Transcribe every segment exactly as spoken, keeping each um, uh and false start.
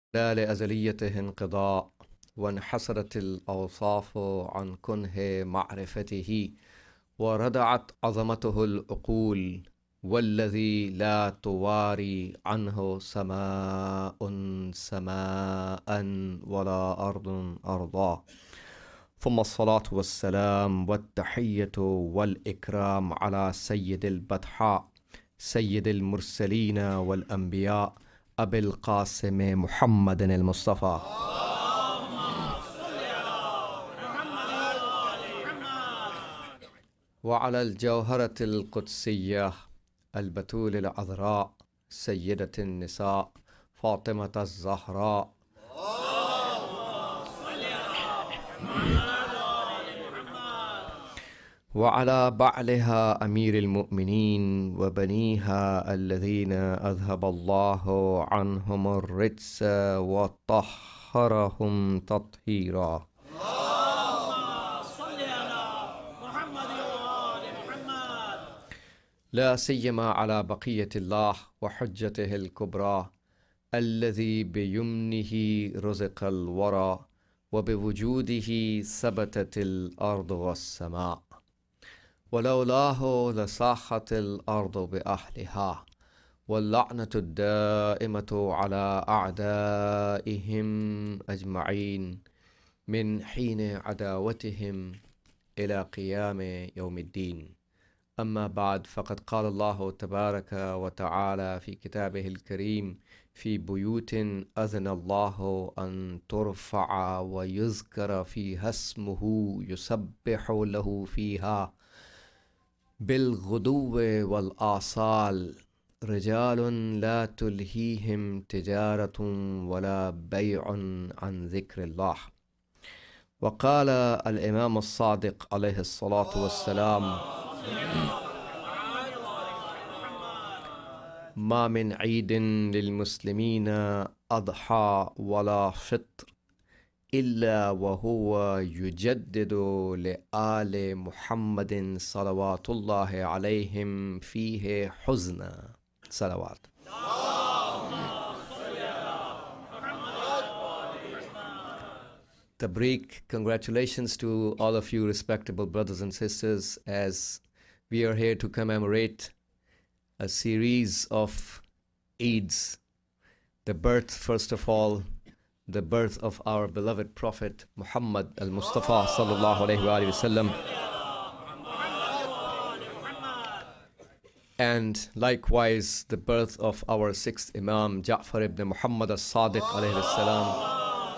لا لأزليته انقضاء، وانحسرت الأوصاف عن كنه معرفته، وردعت عظمته العقول، والذي لا تواري عنه سماء سماء ولا أرض أرضا. ثم الصلاة والسلام والتحية والإكرام على سيد البطحاء، سيد المرسلين والأنبياء، أبي القاسم محمد المصطفى. وعلى الجوهرة القدسية البتول العذراء، سيدة النساء فاطمة الزهراء، وعلى بعلها أمير المؤمنين وبنيها الذين أذهب الله عنهم الرجس وطهرهم تطهيرا. لا سيما على بقية الله وحجته الكبرى، الذي بيمنه رزق الورى، وبوجوده ثبتت الأرض والسماء، ولولاه لصاخت الأرض بأهلها، واللعنة الدائمة على أعدائهم أجمعين من حين عداوتهم إلى قيام يوم الدين. أما بعد، فقد قال الله تبارك وتعالى في كتابه الكريم: في بيوت أذن الله أن ترفع ويذكر فيها اسمه يسبح له فيها بالغدو والآصال رجال لا تلهيهم تجارة ولا بيع عن ذكر الله. وقال الإمام الصادق عليه الصلاة والسلام: ما من عيد للمسلمين أضحى ولا فطر إلا وهو يجدد لآل محمد صلوات الله عليهم فيه حزنا. صلوات. Tabrik, congratulations to all of you respectable brothers and sisters, as we are here to commemorate a series of Eids. The birth, first of all, the birth of our beloved Prophet Muhammad al-Mustafa sallallahu alayhi wa sallam, and likewise the birth of our sixth Imam Ja'far ibn Muhammad al-Sadiq alayhi salam,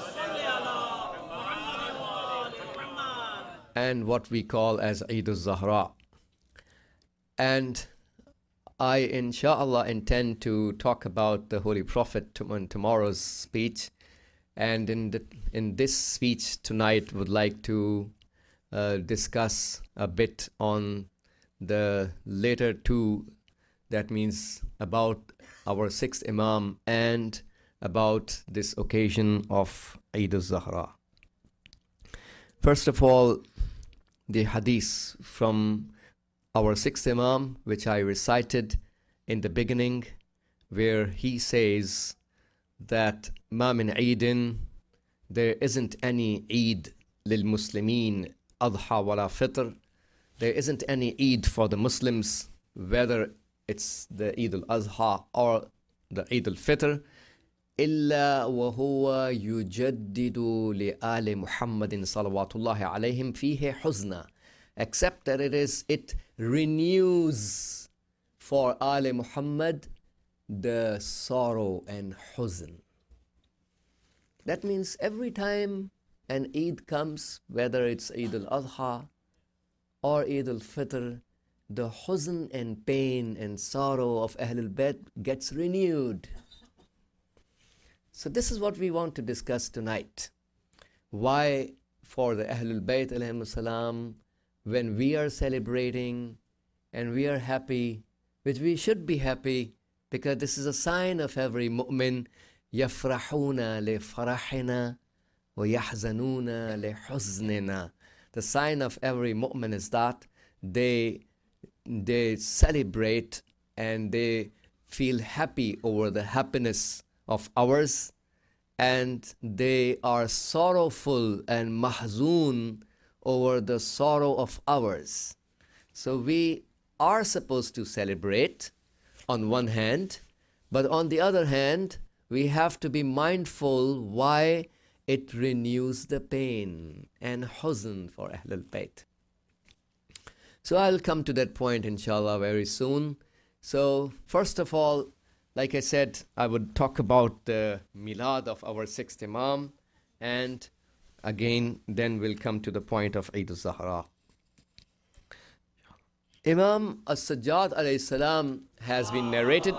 and what we call as Eid al-Zahra. And I, inshallah, intend to talk about the Holy Prophet in tomorrow's speech. And in, the, in this speech tonight, would like to uh, discuss a bit on the later two, that means about our sixth Imam and about this occasion of Eid al-Zahra. First of all, the hadith from our sixth Imam, which I recited in the beginning, where he says that ma min Eidin, there isn't any Eid lil Muslimin Adha wala Fitr. There isn't any Eid for the Muslims, whether it's the Eid al-Adha or the Eid al-Fitr, إلا وهو يجدد لآل محمد صلوات الله عليهم فيه حزنا, except that it is it renews for Ali Muhammad the sorrow and huzn. That means every time an Eid comes, whether it's Eid al-Adha or Eid al-Fitr, the huzn and pain and sorrow of Ahlul Bayt gets renewed. So this is what we want to discuss tonight. Why for the Ahlul Bayt alayhim salam, when we are celebrating and we are happy, which we should be happy, because this is a sign of every mu'min, يَفْرَحُونَ لِفَرَحِنَا وَيَحْزَنُونَ لِحُزْنِنَا. The sign of every mu'min is that they, they celebrate and they feel happy over the happiness of ours, and they are sorrowful and mahzoon over the sorrow of ours. So we are supposed to celebrate on one hand, but on the other hand, we have to be mindful why it renews the pain and huzn for Ahlul Bayt. So I'll come to that point inshallah very soon. So first of all, like I said, I would talk about the milad of our sixth Imam, and again then we'll come to the point of Eid al-Zahra. Imam As-Sajjad alayhi salam has been narrated.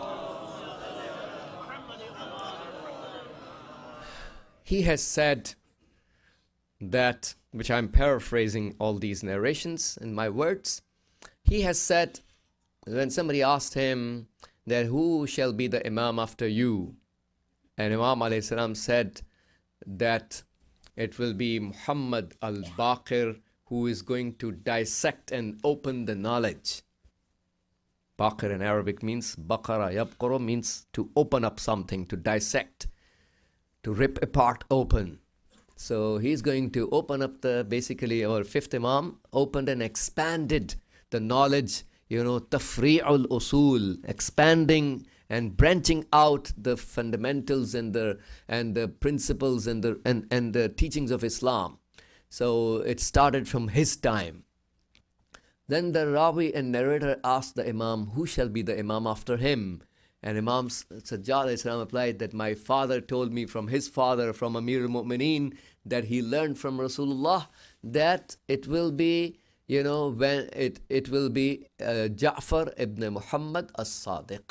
He has said that, which I'm paraphrasing all these narrations in my words, he has said, when somebody asked him that who shall be the Imam after you, and Imam alayhi salam said that it will be Muhammad al-Baqir, who is going to dissect and open the knowledge. Baqir in Arabic means, Baqara yabquru means to open up something, to dissect, to rip apart open. So he's going to open up the, basically our fifth Imam opened and expanded the knowledge, you know, tafri'ul usul, expanding and branching out the fundamentals and the and the principles and the and, and the teachings of Islam. So it started from his time. Then the Rawi and narrator asked the Imam, who shall be the Imam after him? And Imam Sajjad replied that my father told me from his father, from Amir al-Mu'mineen, that he learned from Rasulullah that it will be, you know, when it, it will be uh, Ja'far ibn Muhammad as-Sadiq.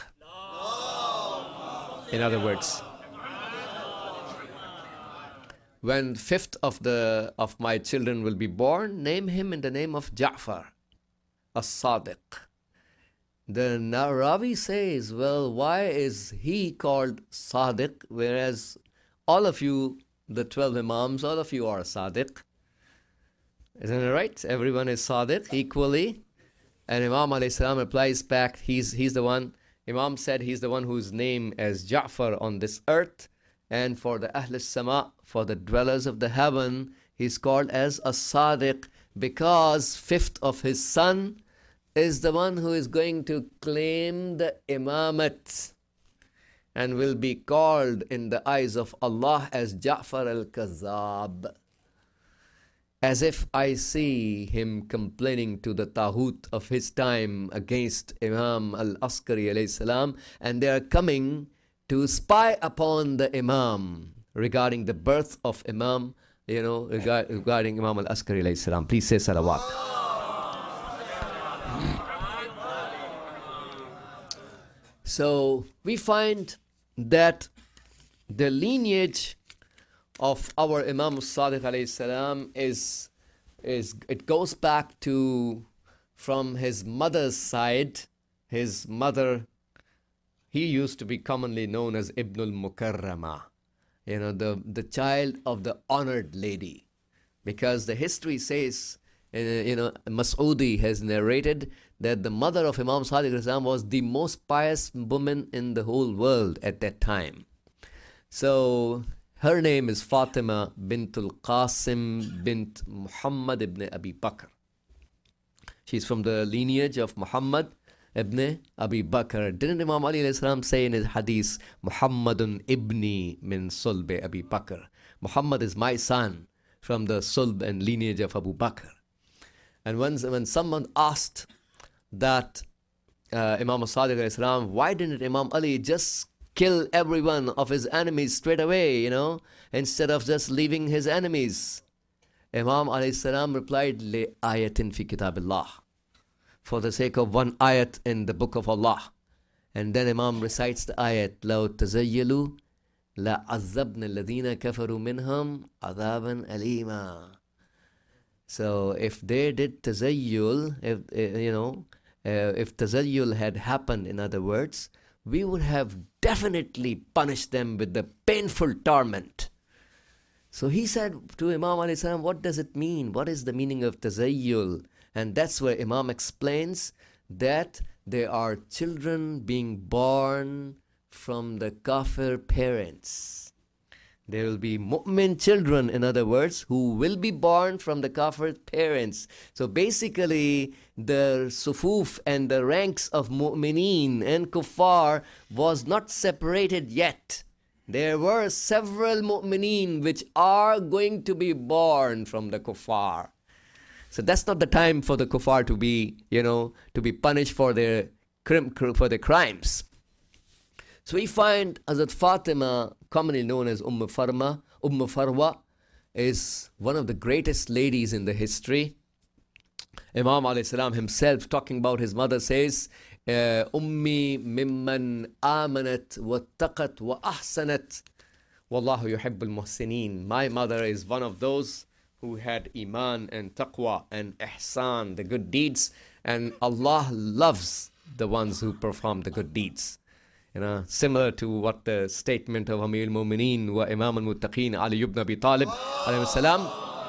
In other words, when fifth of the of my children will be born, name him in the name of Ja'far as-Sadiq. The Ravi says, well, why is he called Sadiq, whereas all of you, the twelve Imams, all of you are Sadiq? Isn't it right? Everyone is Sadiq equally. And Imam alayhi salam replies back, he's, he's the one, Imam said he's the one whose name as Ja'far on this earth, and for the Ahl al-Sama, for the dwellers of the heaven, he's called as a Sadiq because fifth of his son is the one who is going to claim the imamat and will be called in the eyes of Allah as Ja'far al-Kazzab. As if I see him complaining to the Taghut of his time against Imam al-Askari alayhi salam, and they are coming to spy upon the Imam regarding the birth of Imam, you know, regard, regarding Imam al-Askari alayhi salam. Please say salawat. So we find that the lineage of our Imam al-Sadiq alayhi salam is, is, it goes back to, from his mother's side. His mother, he used to be commonly known as Ibn al-Mukarrama, you know, the, the child of the honored lady. Because the history says, uh, you know, Mas'udi has narrated that the mother of Imam Sadiq was the most pious woman in the whole world at that time. So her name is Fatima bint al-Qasim bint Muhammad ibn Abi Bakr. She's from the lineage of Muhammad ibn Abi Bakr. Didn't Imam Ali alayhi salam say in his hadith, Muhammadun ibni min sulb Abi Bakr? Muhammad is my son from the sulb and lineage of Abu Bakr. And once when someone asked that uh, Imam Sadiq alayhi salam, why didn't Imam Ali just kill every one of his enemies straight away, you know, instead of just leaving his enemies? Imam alayhi salam replied, li ayatin fi kitabillah, for the sake of one ayat in the book of Allah. And then Imam recites the ayat, law tazayyalu la azabna alladhina kafaru minhum adhaban alima. So if they did tazayyul, if uh, you know, uh, if tazayyul had happened, in other words, we would have definitely punished them with the painful torment. So he said to Imam alayhi salam, what does it mean? What is the meaning of tazayyul? And that's where Imam explains that there are children being born from the kafir parents. There will be mu'min children, in other words, who will be born from the kafir parents. So basically, the sufuf and the ranks of mu'mineen and kuffar was not separated yet. There were several mu'mineen which are going to be born from the kuffar. So that's not the time for the kuffar to be, you know, to be punished for their, for their crimes. So we find Hazrat Fatima, commonly known as Umm Farma, Umm Farwa, is one of the greatest ladies in the history. Imam alayhi salam himself, talking about his mother, says, Ummi mimman amanat wattaqat wa ahsanat wallahu yuhibbul muhsinin. My mother is one of those who had iman and taqwa and ihsan, the good deeds, and Allah loves the ones who perform the good deeds. You know, similar to what the statement of Amir al-Mu'mineen wa Imam al-Muttaqeen Ali ibn Abi Talib alayhi salam,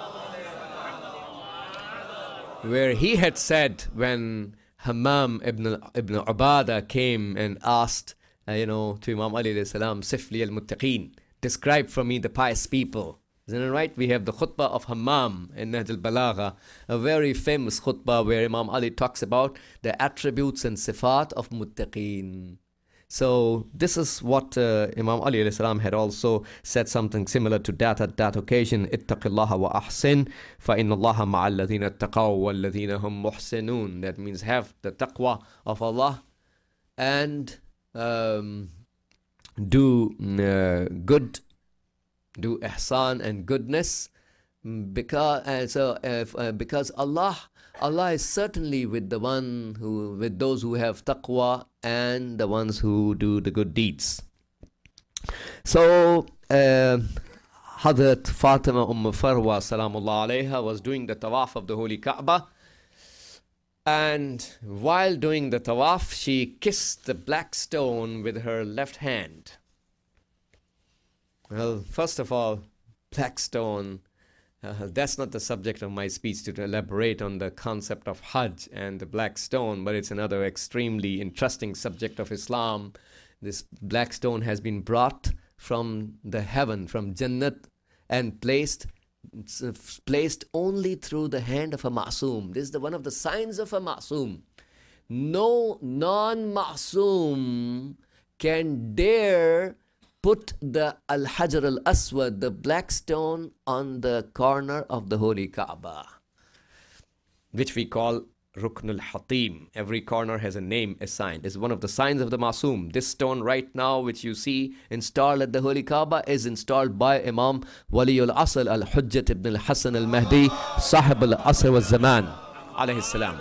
where he had said when Hammam ibn, ibn Ubadah came and asked, uh, you know, to Imam Ali alayhi salam, Sifli al-Muttaqeen, describe for me the pious people. Isn't it right? We have the khutbah of Hammam in Nahj al-Balagha, a very famous khutbah where Imam Ali talks about the attributes and sifat of Muttaqeen. So this is what uh, Imam Ali alayhi salam had also said something similar to that at that occasion. Ittaqillaha wa ahsin fa inna Allaha ma'al ladhina taqaw wal ladhina hum muhsinun. That means have the taqwa of Allah and um, do uh, good, do ihsan and goodness, because uh, so uh, uh, because Allah Allah is certainly with the one who with those who have taqwa and the ones who do the good deeds. So uh, Hazrat Fatima Umm Farwa salamullah alayha was doing the tawaf of the Holy Kaaba, and while doing the tawaf she kissed the black stone with her left hand. Well, first of all, black stone, Uh, that's not the subject of my speech to elaborate on the concept of Hajj and the black stone, but it's another extremely interesting subject of Islam. This black stone has been brought from the heaven, from Jannat, and placed placed only through the hand of a ma'soom. This is the, one of the signs of a ma'soom. No non-ma'soom can dare put the Al-Hajar al-Aswad, the black stone, on the corner of the Holy Kaaba, which we call Rukn al-Hatim. Every corner has a name assigned. It's one of the signs of the Masoom. This stone right now, which you see installed at the Holy Kaaba, is installed by Imam Wali al-Asr al-Hujjat ibn al-Hasan al-Mahdi, Sahib al-Asr wal-Zaman, alayhi salam.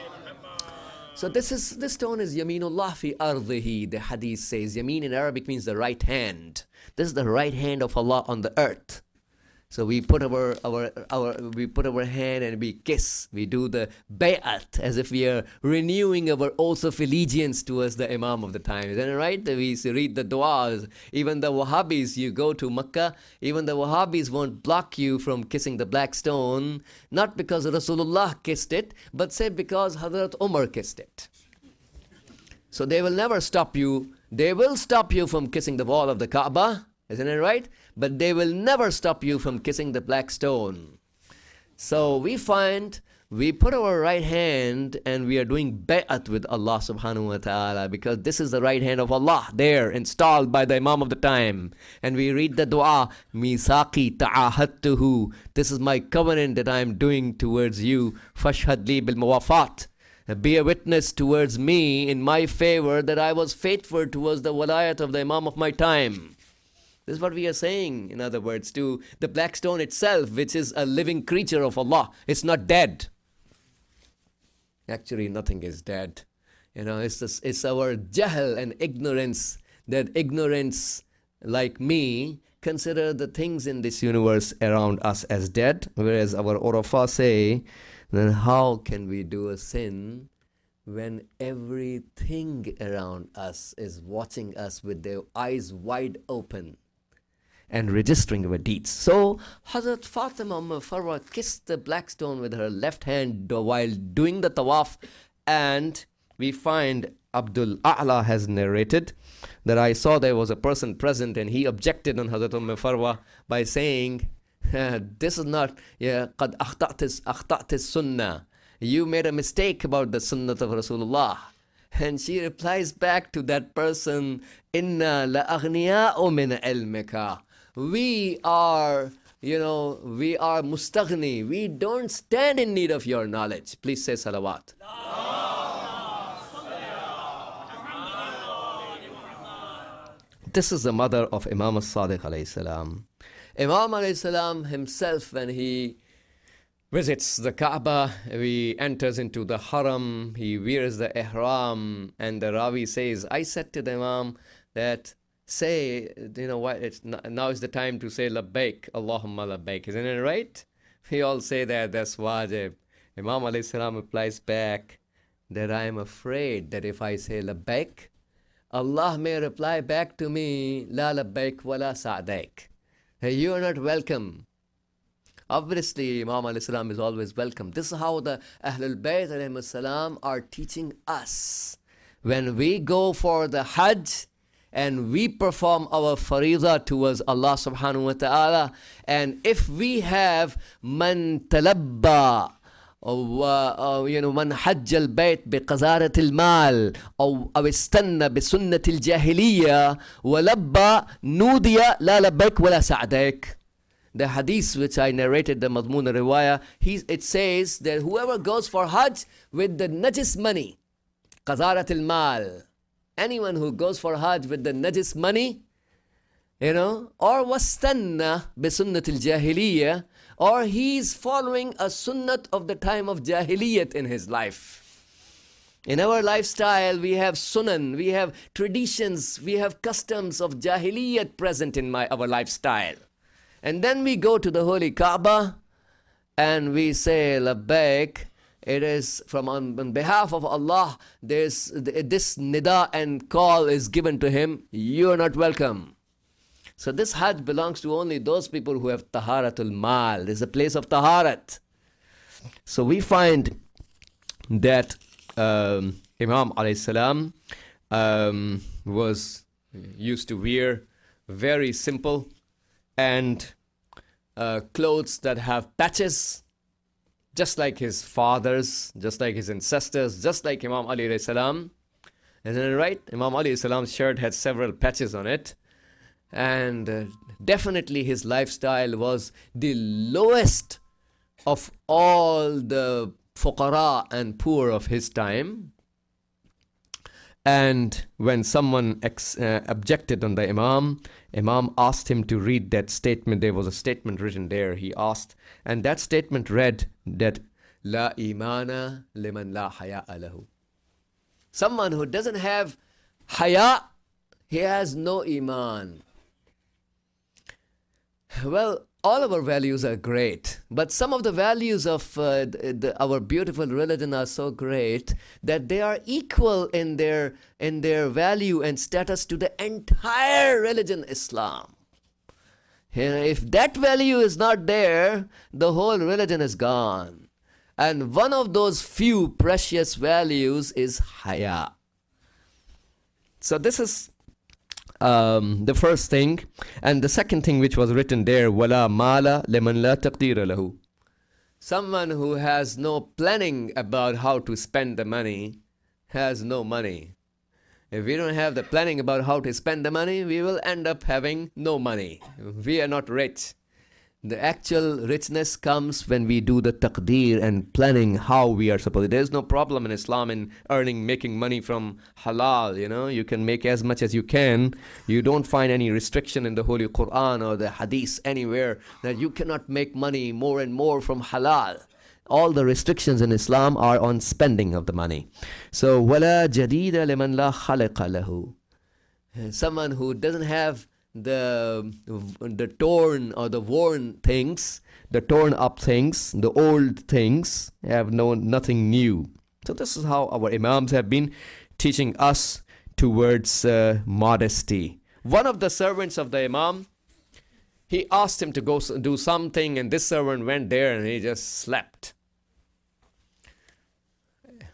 So this is this stone is Yaminullah fi ardihi. The hadith says Yamin in Arabic means the right hand. This is the right hand of Allah on the earth. So we put our our our we put our hand and we kiss. We do the bay'at as if we are renewing our oath of allegiance towards the Imam of the time. Isn't it right? We read the du'as. Even the Wahhabis, you go to Makkah, even the Wahhabis won't block you from kissing the black stone, not because Rasulullah kissed it, but say because Hazrat Umar kissed it. So they will never stop you. They will stop you from kissing the wall of the Kaaba. Isn't it right? But they will never stop you from kissing the black stone. So we find we put our right hand and we are doing bay'at with Allah subhanahu wa ta'ala, because this is the right hand of Allah there installed by the Imam of the time. And we read the dua, Misaqi ta'ahadtuhu. This is my covenant that I am doing towards you. Fashhad li bil muwafat. Be a witness towards me in my favor that I was faithful towards the walayat of the Imam of my time. This is what we are saying, in other words, to the black stone itself, which is a living creature of Allah. It's not dead. Actually, nothing is dead. You know, it's, this, it's our jahl and ignorance, that ignorance, like me, consider the things in this universe around us as dead, whereas our Urafa say, then how can we do a sin when everything around us is watching us with their eyes wide open and registering our deeds? So Hazrat Fatima Umm Farwa kissed the black stone with her left hand while doing the tawaf, and we find Abdul A'la has narrated that I saw there was a person present and he objected on Hazrat Umm Farwa by saying, this is not, yeah, قَدْ أَخْطَأْتِ أَخْطَأْتِ السُنَّةِ. You made a mistake about the sunnah of Rasulullah. And she replies back to that person, Inna la'aghniya'u min ilmika. We are, you know, we are mustaghni. We don't stand in need of your knowledge. Please say salawat. This is the mother of Imam as-Sadiq alayhi salam. Imam alayhi salam himself, when he visits the Kaaba, he enters into the Haram, he wears the Ihram, and the Rawi says, I said to the Imam that, say, you know what, it's now is the time to say Labbaik, Allahumma Labbaik, isn't it right? We all say that, that's wajib. Imam alayhi salam replies back that I am afraid that if I say Labbaik, Allah may reply back to me, La Labbaik wa la Sa'daik. Hey, you are not welcome. Obviously, Imam alayhi salam is always welcome. This is how the Ahlul Bayt alayhi salam are teaching us. When we go for the Hajj and we perform our fariza towards Allah subhanahu wa ta'ala, and if we have man talabba, أو you know من حج البيت بقذارة المال أو أو استنى بسنة الجاهلية ولبى نودي لا لبيك ولا سعديك. The hadith which I narrated, the Madmun Riwayah, he, it says that whoever goes for Hajj with the najis money, قذارة المال, anyone who goes for Hajj with the najis money, you know, or wastanna بسنة الجاهلية, or he's following a sunnat of the time of Jahiliyyat in his life. In our lifestyle, we have sunan, we have traditions, we have customs of Jahiliyyat present in my our lifestyle. And then we go to the Holy Kaaba and we say, Labbaik. It is from on, on behalf of Allah, there's, this nida and call is given to him, you are not welcome. So this Hajj belongs to only those people who have taharatul mal. This is a place of taharat. So we find that um, Imam alayhi salam um, was used to wear very simple and uh, clothes that have patches, just like his fathers, just like his ancestors, just like Imam Ali alayhi salam. Isn't it right? Imam Ali alayhi salam's shirt had several patches on it. And uh, definitely his lifestyle was the lowest of all the fuqara and poor of his time. And when someone ex- uh, objected on the Imam, Imam asked him to read that statement. There was a statement written there. He asked, and that statement read that La imana liman la haya lahu. Someone who doesn't have haya, he has no iman. Well, all of our values are great, but some of the values of uh, the, the, our beautiful religion are so great that they are equal in their in their value and status to the entire religion, Islam. If that value is not there, the whole religion is gone. And one of those few precious values is haya. So this is Um, the first thing. And the second thing which was written there, wala mala liman la taqdira lahu. Someone who has no planning about how to spend the money has no money. If we don't have the planning about how to spend the money, we will end up having no money. We are not rich. The actual richness comes when we do the taqdeer and planning how we are supposed to. There is no problem in Islam in earning, making money from halal, you know. You can make as much as you can. You don't find any restriction in the Holy Quran or the Hadith anywhere that you cannot make money more and more from halal. All the restrictions in Islam are on spending of the money. So, وَلَا جَدِيدَ لِمَنْ لَا خَلِقَ لَهُ. Someone who doesn't have the the torn or the worn things, the torn up things, the old things, have known nothing new. So this is how our Imams have been teaching us towards uh, modesty. One of the servants of the Imam, he asked him to go do something, and this servant went there and he just slept.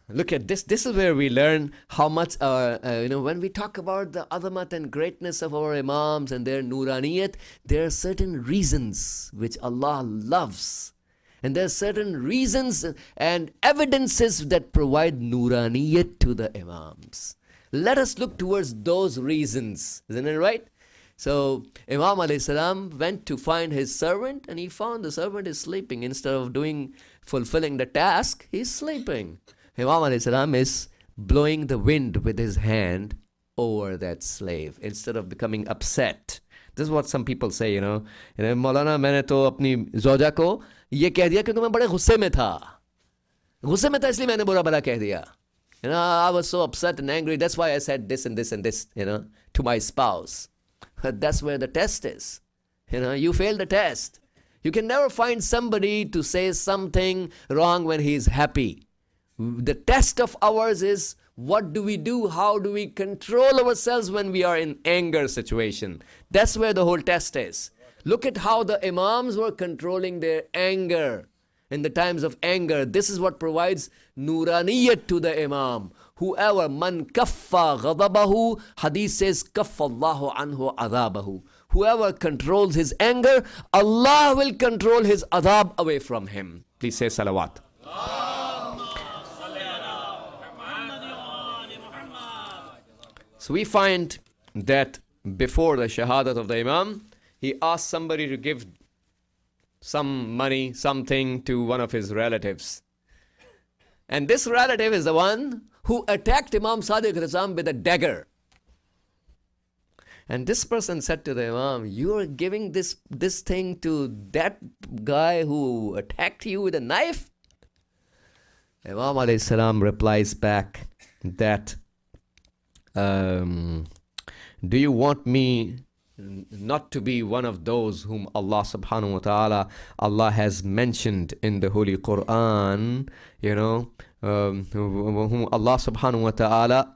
Look at this. This is where we learn how much, uh, uh, you know, when we talk about the azamat and greatness of our imams and their nuraniyat, there are certain reasons which Allah loves. And there are certain reasons and evidences that provide nuraniyat to the imams. Let us look towards those reasons. Isn't it right? So Imam alayhi salam went to find his servant, and he found the servant is sleeping. Instead of doing, fulfilling the task, he's sleeping. Imam alayhi salam is blowing the wind with his hand over that slave instead of becoming upset. This is what some people say, you know. You know, Maulana, मैंने तो अपनी ज़ौजा को ये कह दिया क्योंकि मैं बड़े गुस्से में था. गुस्से में था इसलिए मैंने बुरा भला कह दिया. You know, I was so upset and angry. That's why I said this and this and this, you know, to my spouse. But that's where the test is. You know, you fail the test. You can never find somebody to say something wrong when he's happy. The test of ours is, what do we do? How do we control ourselves when we are in anger situation? That's where the whole test is. Look at how the imams were controlling their anger in the times of anger. This is what provides nuraniyat to the imam. Whoever man kaffa ghadabahu, hadith says kaffa Allahu anhu adhabahu. Whoever controls his anger, Allah will control his adhab away from him. Please say salawat. So we find that before the shahadat of the imam, he asked somebody to give some money, something to one of his relatives. And this relative is the one who attacked Imam Sadiq Rizam with a dagger. And this person said to the imam, you are giving this, this thing to that guy who attacked you with a knife? Imam alayhi salam replies back that, um, do you want me not to be one of those whom Allah subhanahu wa ta'ala, Allah has mentioned in the Holy Quran, you know, um, whom Allah subhanahu wa ta'ala,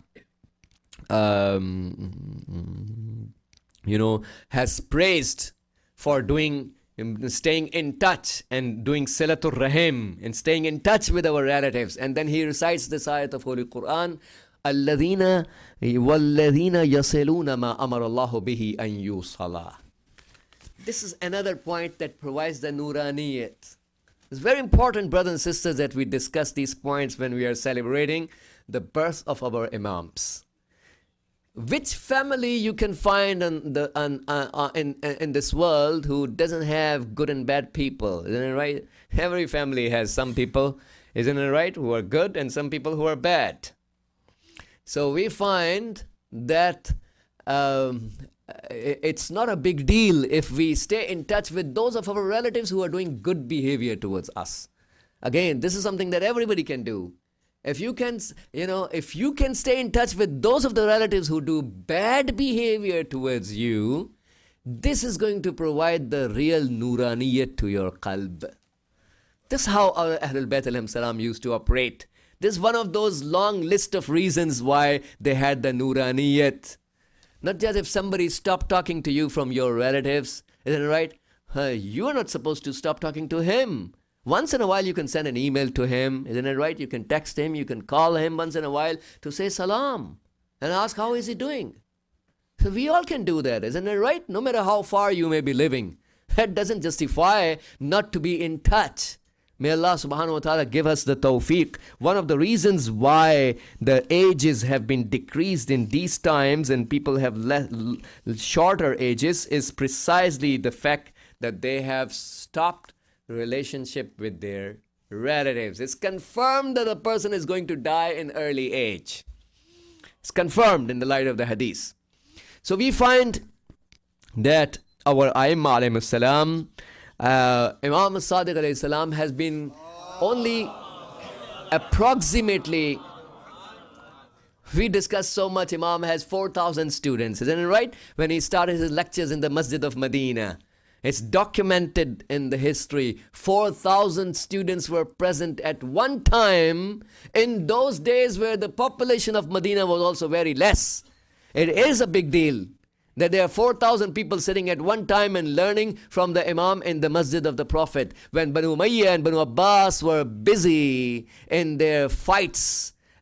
um, you know, has praised for doing, staying in touch and doing silatul rahim and staying in touch with our relatives. And then he recites this ayat of Holy Quran, الَّذِينَ وَالَّذِينَ يَصِلُونَ مَا أَمَرَ اللَّهُ بِهِ أَن يُوصَلَا. This is another point that provides the nuraniyat. It's very important, brothers and sisters, that we discuss these points when we are celebrating the birth of our imams. Which family you can find in, the, on, uh, uh, in, in this world who doesn't have good and bad people? Isn't it right? Every family has some people, isn't it right, who are good and some people who are bad. So we find that um, it's not a big deal if we stay in touch with those of our relatives who are doing good behavior towards us. Again, this is something that everybody can do. If you can, you know, if you can stay in touch with those of the relatives who do bad behavior towards you, this is going to provide the real nuraniyat to your qalb. This is how our Ahlul Bayt alayhim salam used to operate. This is one of those long list of reasons why they had the nuraniyat. Not just if somebody stopped talking to you from your relatives, isn't it right? Uh, you are not supposed to stop talking to him. Once in a while you can send an email to him, isn't it right? You can text him, you can call him once in a while to say salam and ask how is he doing. So we all can do that, isn't it right? No matter how far you may be living. That doesn't justify not to be in touch. May Allah subhanahu wa ta'ala give us the tawfiq. One of the reasons why the ages have been decreased in these times and people have less, shorter ages is precisely the fact that they have stopped relationship with their relatives. It's confirmed that a person is going to die in early age. It's confirmed in the light of the hadith. So we find that our Aimma alayhi salam, Uh, Imam Sadiq alayhi salam has been only approximately, we discussed so much, Imam has four thousand students, isn't it right? When he started his lectures in the Masjid of Medina, it's documented in the history, four thousand students were present at one time in those days where the population of Medina was also very less. It is a big deal that there are four thousand people sitting at one time and learning from the Imam in the Masjid of the Prophet. When Banu Umayyah and Banu Abbas were busy in their fights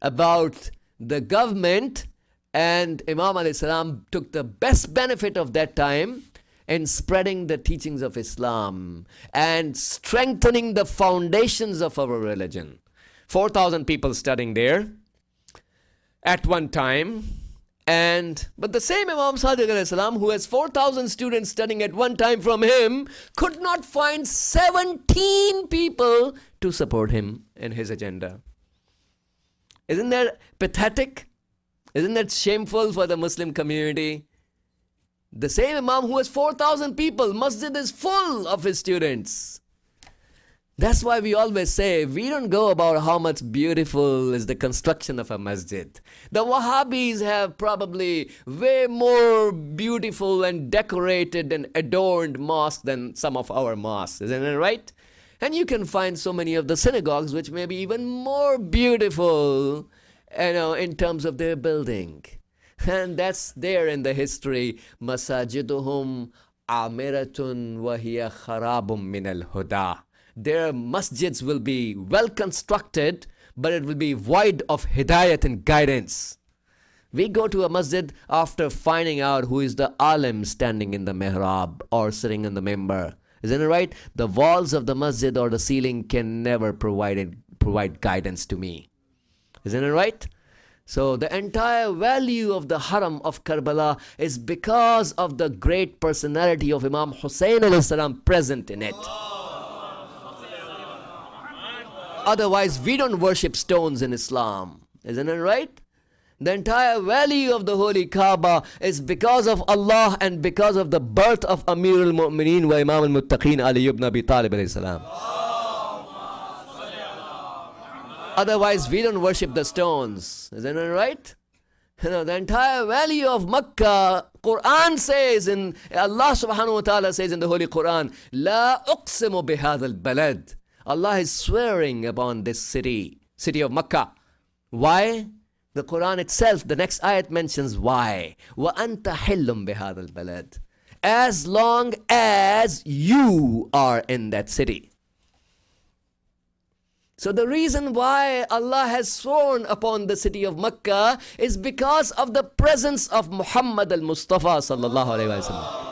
about the government, and Imam alayhi salam took the best benefit of that time in spreading the teachings of Islam and strengthening the foundations of our religion. four thousand people studying there at one time. And but the same Imam Sadiq alayhi salam, who has four thousand students studying at one time from him, could not find seventeen people to support him in his agenda. Isn't that pathetic? Isn't that shameful for the Muslim community? The same Imam who has four thousand people, masjid is full of his students. That's why we always say, we don't go about how much beautiful is the construction of a masjid. The Wahhabis have probably way more beautiful and decorated and adorned mosques than some of our mosques. Isn't it right? And you can find so many of the synagogues which may be even more beautiful, you know, in terms of their building. And that's there in the history. Masajiduhum amiratun wa hiya kharabum min al-huda. Their masjids will be well constructed, but it will be void of hidayat and guidance. We go to a masjid after finding out who is the alim standing in the mihrab or sitting in the mimbar. Isn't it right? The walls of the masjid or the ceiling can never provide, provide guidance to me. Isn't it right? So the entire value of the haram of Karbala is because of the great personality of Imam Hussein alayhi salam present in it. Otherwise, we don't worship stones in Islam. Isn't it right? The entire value of the Holy Kaaba is because of Allah and because of the birth of Amir al-Mu'mineen wa Imam al-Muttaqeen Ali ibn Abi Talib alayhi salam. Otherwise, we don't worship the stones. Isn't it right? You know, the entire value of Makkah, Quran says, in Allah subhanahu wa ta'ala says in the Holy Quran, La uqsimu bihadha al-balad. Allah is swearing upon this city, city of Makkah. Why? The Quran itself, the next ayat mentions why. وَأَنْتَ حِلٌّ بِهَذَا الْبَلَدِ. As long as you are in that city. So the reason why Allah has sworn upon the city of Makkah is because of the presence of Muhammad al-Mustafa sallallahu alayhi wa sallam.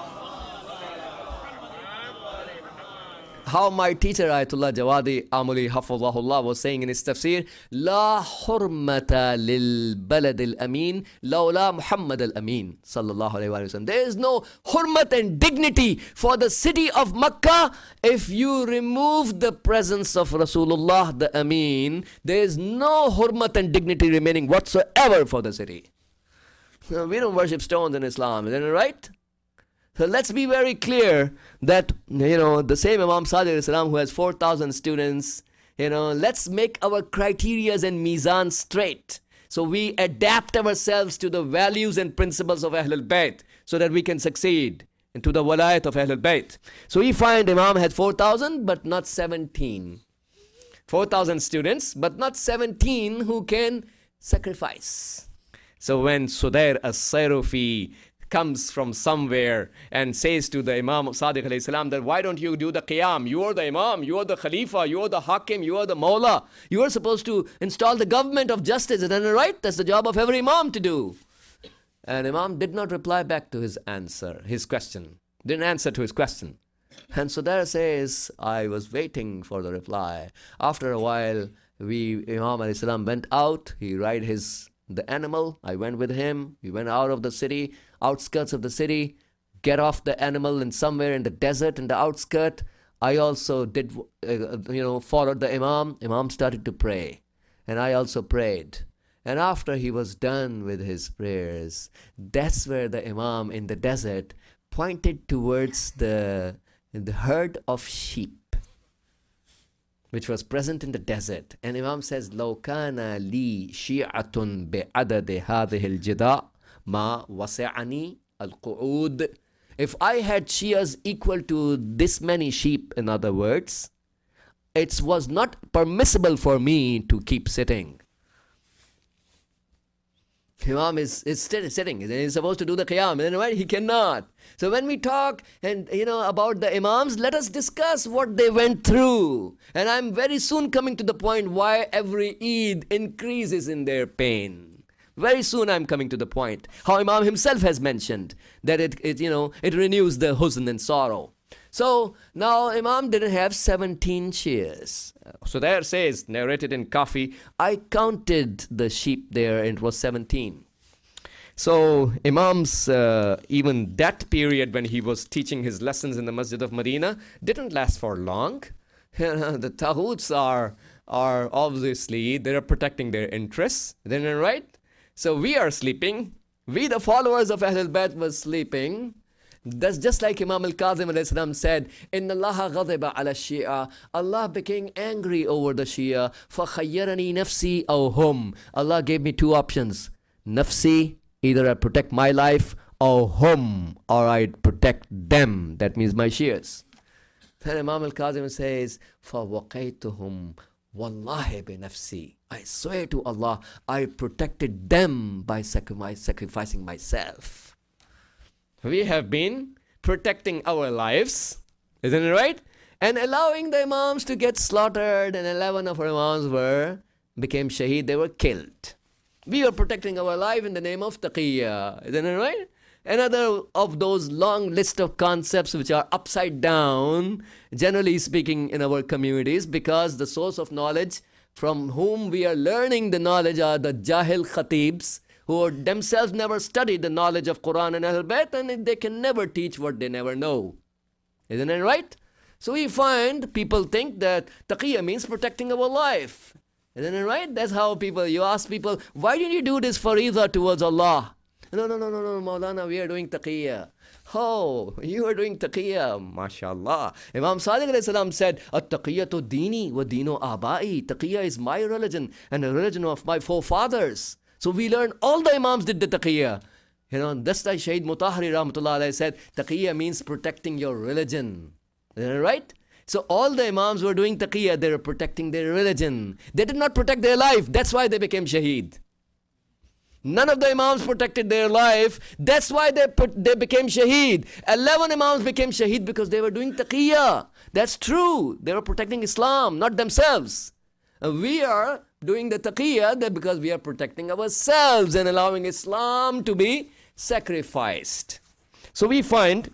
How my teacher Ayatollah Jawadi Amuli Hafizahullah was saying in his tafsir, La hurmata lil balad al amin lawla Muhammad al amin sallallahu alayhi wa sallam. There is no hurmat and dignity for the city of Makkah if you remove the presence of Rasulullah the Amin. There is no hurmat and dignity remaining whatsoever for the city. We don't worship stones in Islam, isn't it right? So let's be very clear that, you know, the same Imam Sadiq Islam who has four thousand students, you know, let's make our criterias and mizan straight. So we adapt ourselves to the values and principles of Ahlul Bayt so that we can succeed into the walayat of Ahlul Bayt. So we find Imam had four thousand but not seventeen. four thousand students but not seventeen who can sacrifice. So when Sudair as-Sayrufi comes from somewhere and says to the Imam Sadiq alayhi salam that why don't you do the qiyam? You are the Imam, you are the Khalifa, you are the Hakim, you are the Mawla. You are supposed to install the government of justice, isn't it right? That's the job of every Imam to do. And Imam did not reply back to his answer, his question. Didn't answer to his question. And so there says, I was waiting for the reply. After a while, we Imam alayhi salam went out, he ride his the animal. I went with him. We went out of the city, outskirts of the city, get off the animal and somewhere in the desert, in the outskirt. I also did, uh, you know, followed the Imam. Imam started to pray. And I also prayed. And after he was done with his prayers, that's where the Imam in the desert pointed towards the, the herd of sheep which was present in the desert. And Imam says, لَوْ كَانَ لِي شِيعَةٌ بِعَدَدِ هَذِهِ الْجِدَاءِ مَا وَسَعَنِي الْقُعُودِ. If I had Shias equal to this many sheep, in other words, it was not permissible for me to keep sitting. Imam is, is sitting, and he's supposed to do the qiyam, and right, he cannot. So when we talk and you know about the imams, let us discuss what they went through. And I'm very soon coming to the point why every Eid increases in their pain. Very soon I'm coming to the point. How Imam himself has mentioned that it, it you know it renews the huzn and sorrow. So now Imam didn't have seventeen shears. So there says, narrated in Kafi, I counted the sheep there and it was seventeen. So Imam's, uh, even that period when he was teaching his lessons in the Masjid of Medina didn't last for long. The Taghuts are, are obviously, they're protecting their interests. Isn't it right? So we are sleeping. We, the followers of Ahlul Bayt, were sleeping. That's just like Imam al-Kazim alayhi salam said, Inna Allah ghadiba ala Shia. Allah became angry over the Shia. فَخَيَّرَنِي نَفْسِي أَوْ hum. Allah gave me two options. Nafsi, either I protect my life, or hum, or I protect them. That means my Shias. Then Imam al-Kazim says, فَوَقَيْتُهُمْ وَاللَّهِ بِنَفْسِي. I swear to Allah, I protected them by sacrificing myself. We have been protecting our lives, isn't it right? And allowing the imams to get slaughtered, and eleven of our imams were, became shaheed, they were killed. We are protecting our life in the name of taqiyya, isn't it right? Another of those long list of concepts which are upside down, generally speaking, in our communities, because the source of knowledge from whom we are learning the knowledge are the Jahil Khatibs, who themselves never studied the knowledge of Quran and Ahlul Bayt, and they can never teach what they never know. Isn't it right? So we find people think that taqiyya means protecting our life. Isn't it right? That's how people, you ask people, why did you do this faridah towards Allah? No, no, no, no, no, Maulana, we are doing taqiyya. Oh, you are doing taqiyya. MashaAllah. Imam Sadiq alayhi salam said, At-taqiyyatu dini wa dino abai. Taqiyya is my religion and the religion of my forefathers. So we learn all the imams did the taqiyya. You know, that's why Shaheed Mutahari Rahmatullah alayhi said, taqiyya means protecting your religion. Isn't it right? So all the imams were doing taqiyya, they were protecting their religion. They did not protect their life. That's why they became shaheed. None of the imams protected their life. That's why they put, they became shaheed. Eleven imams became shaheed because they were doing taqiyya. That's true. They were protecting Islam, not themselves. And we are doing the taqiyya because we are protecting ourselves and allowing Islam to be sacrificed. So we find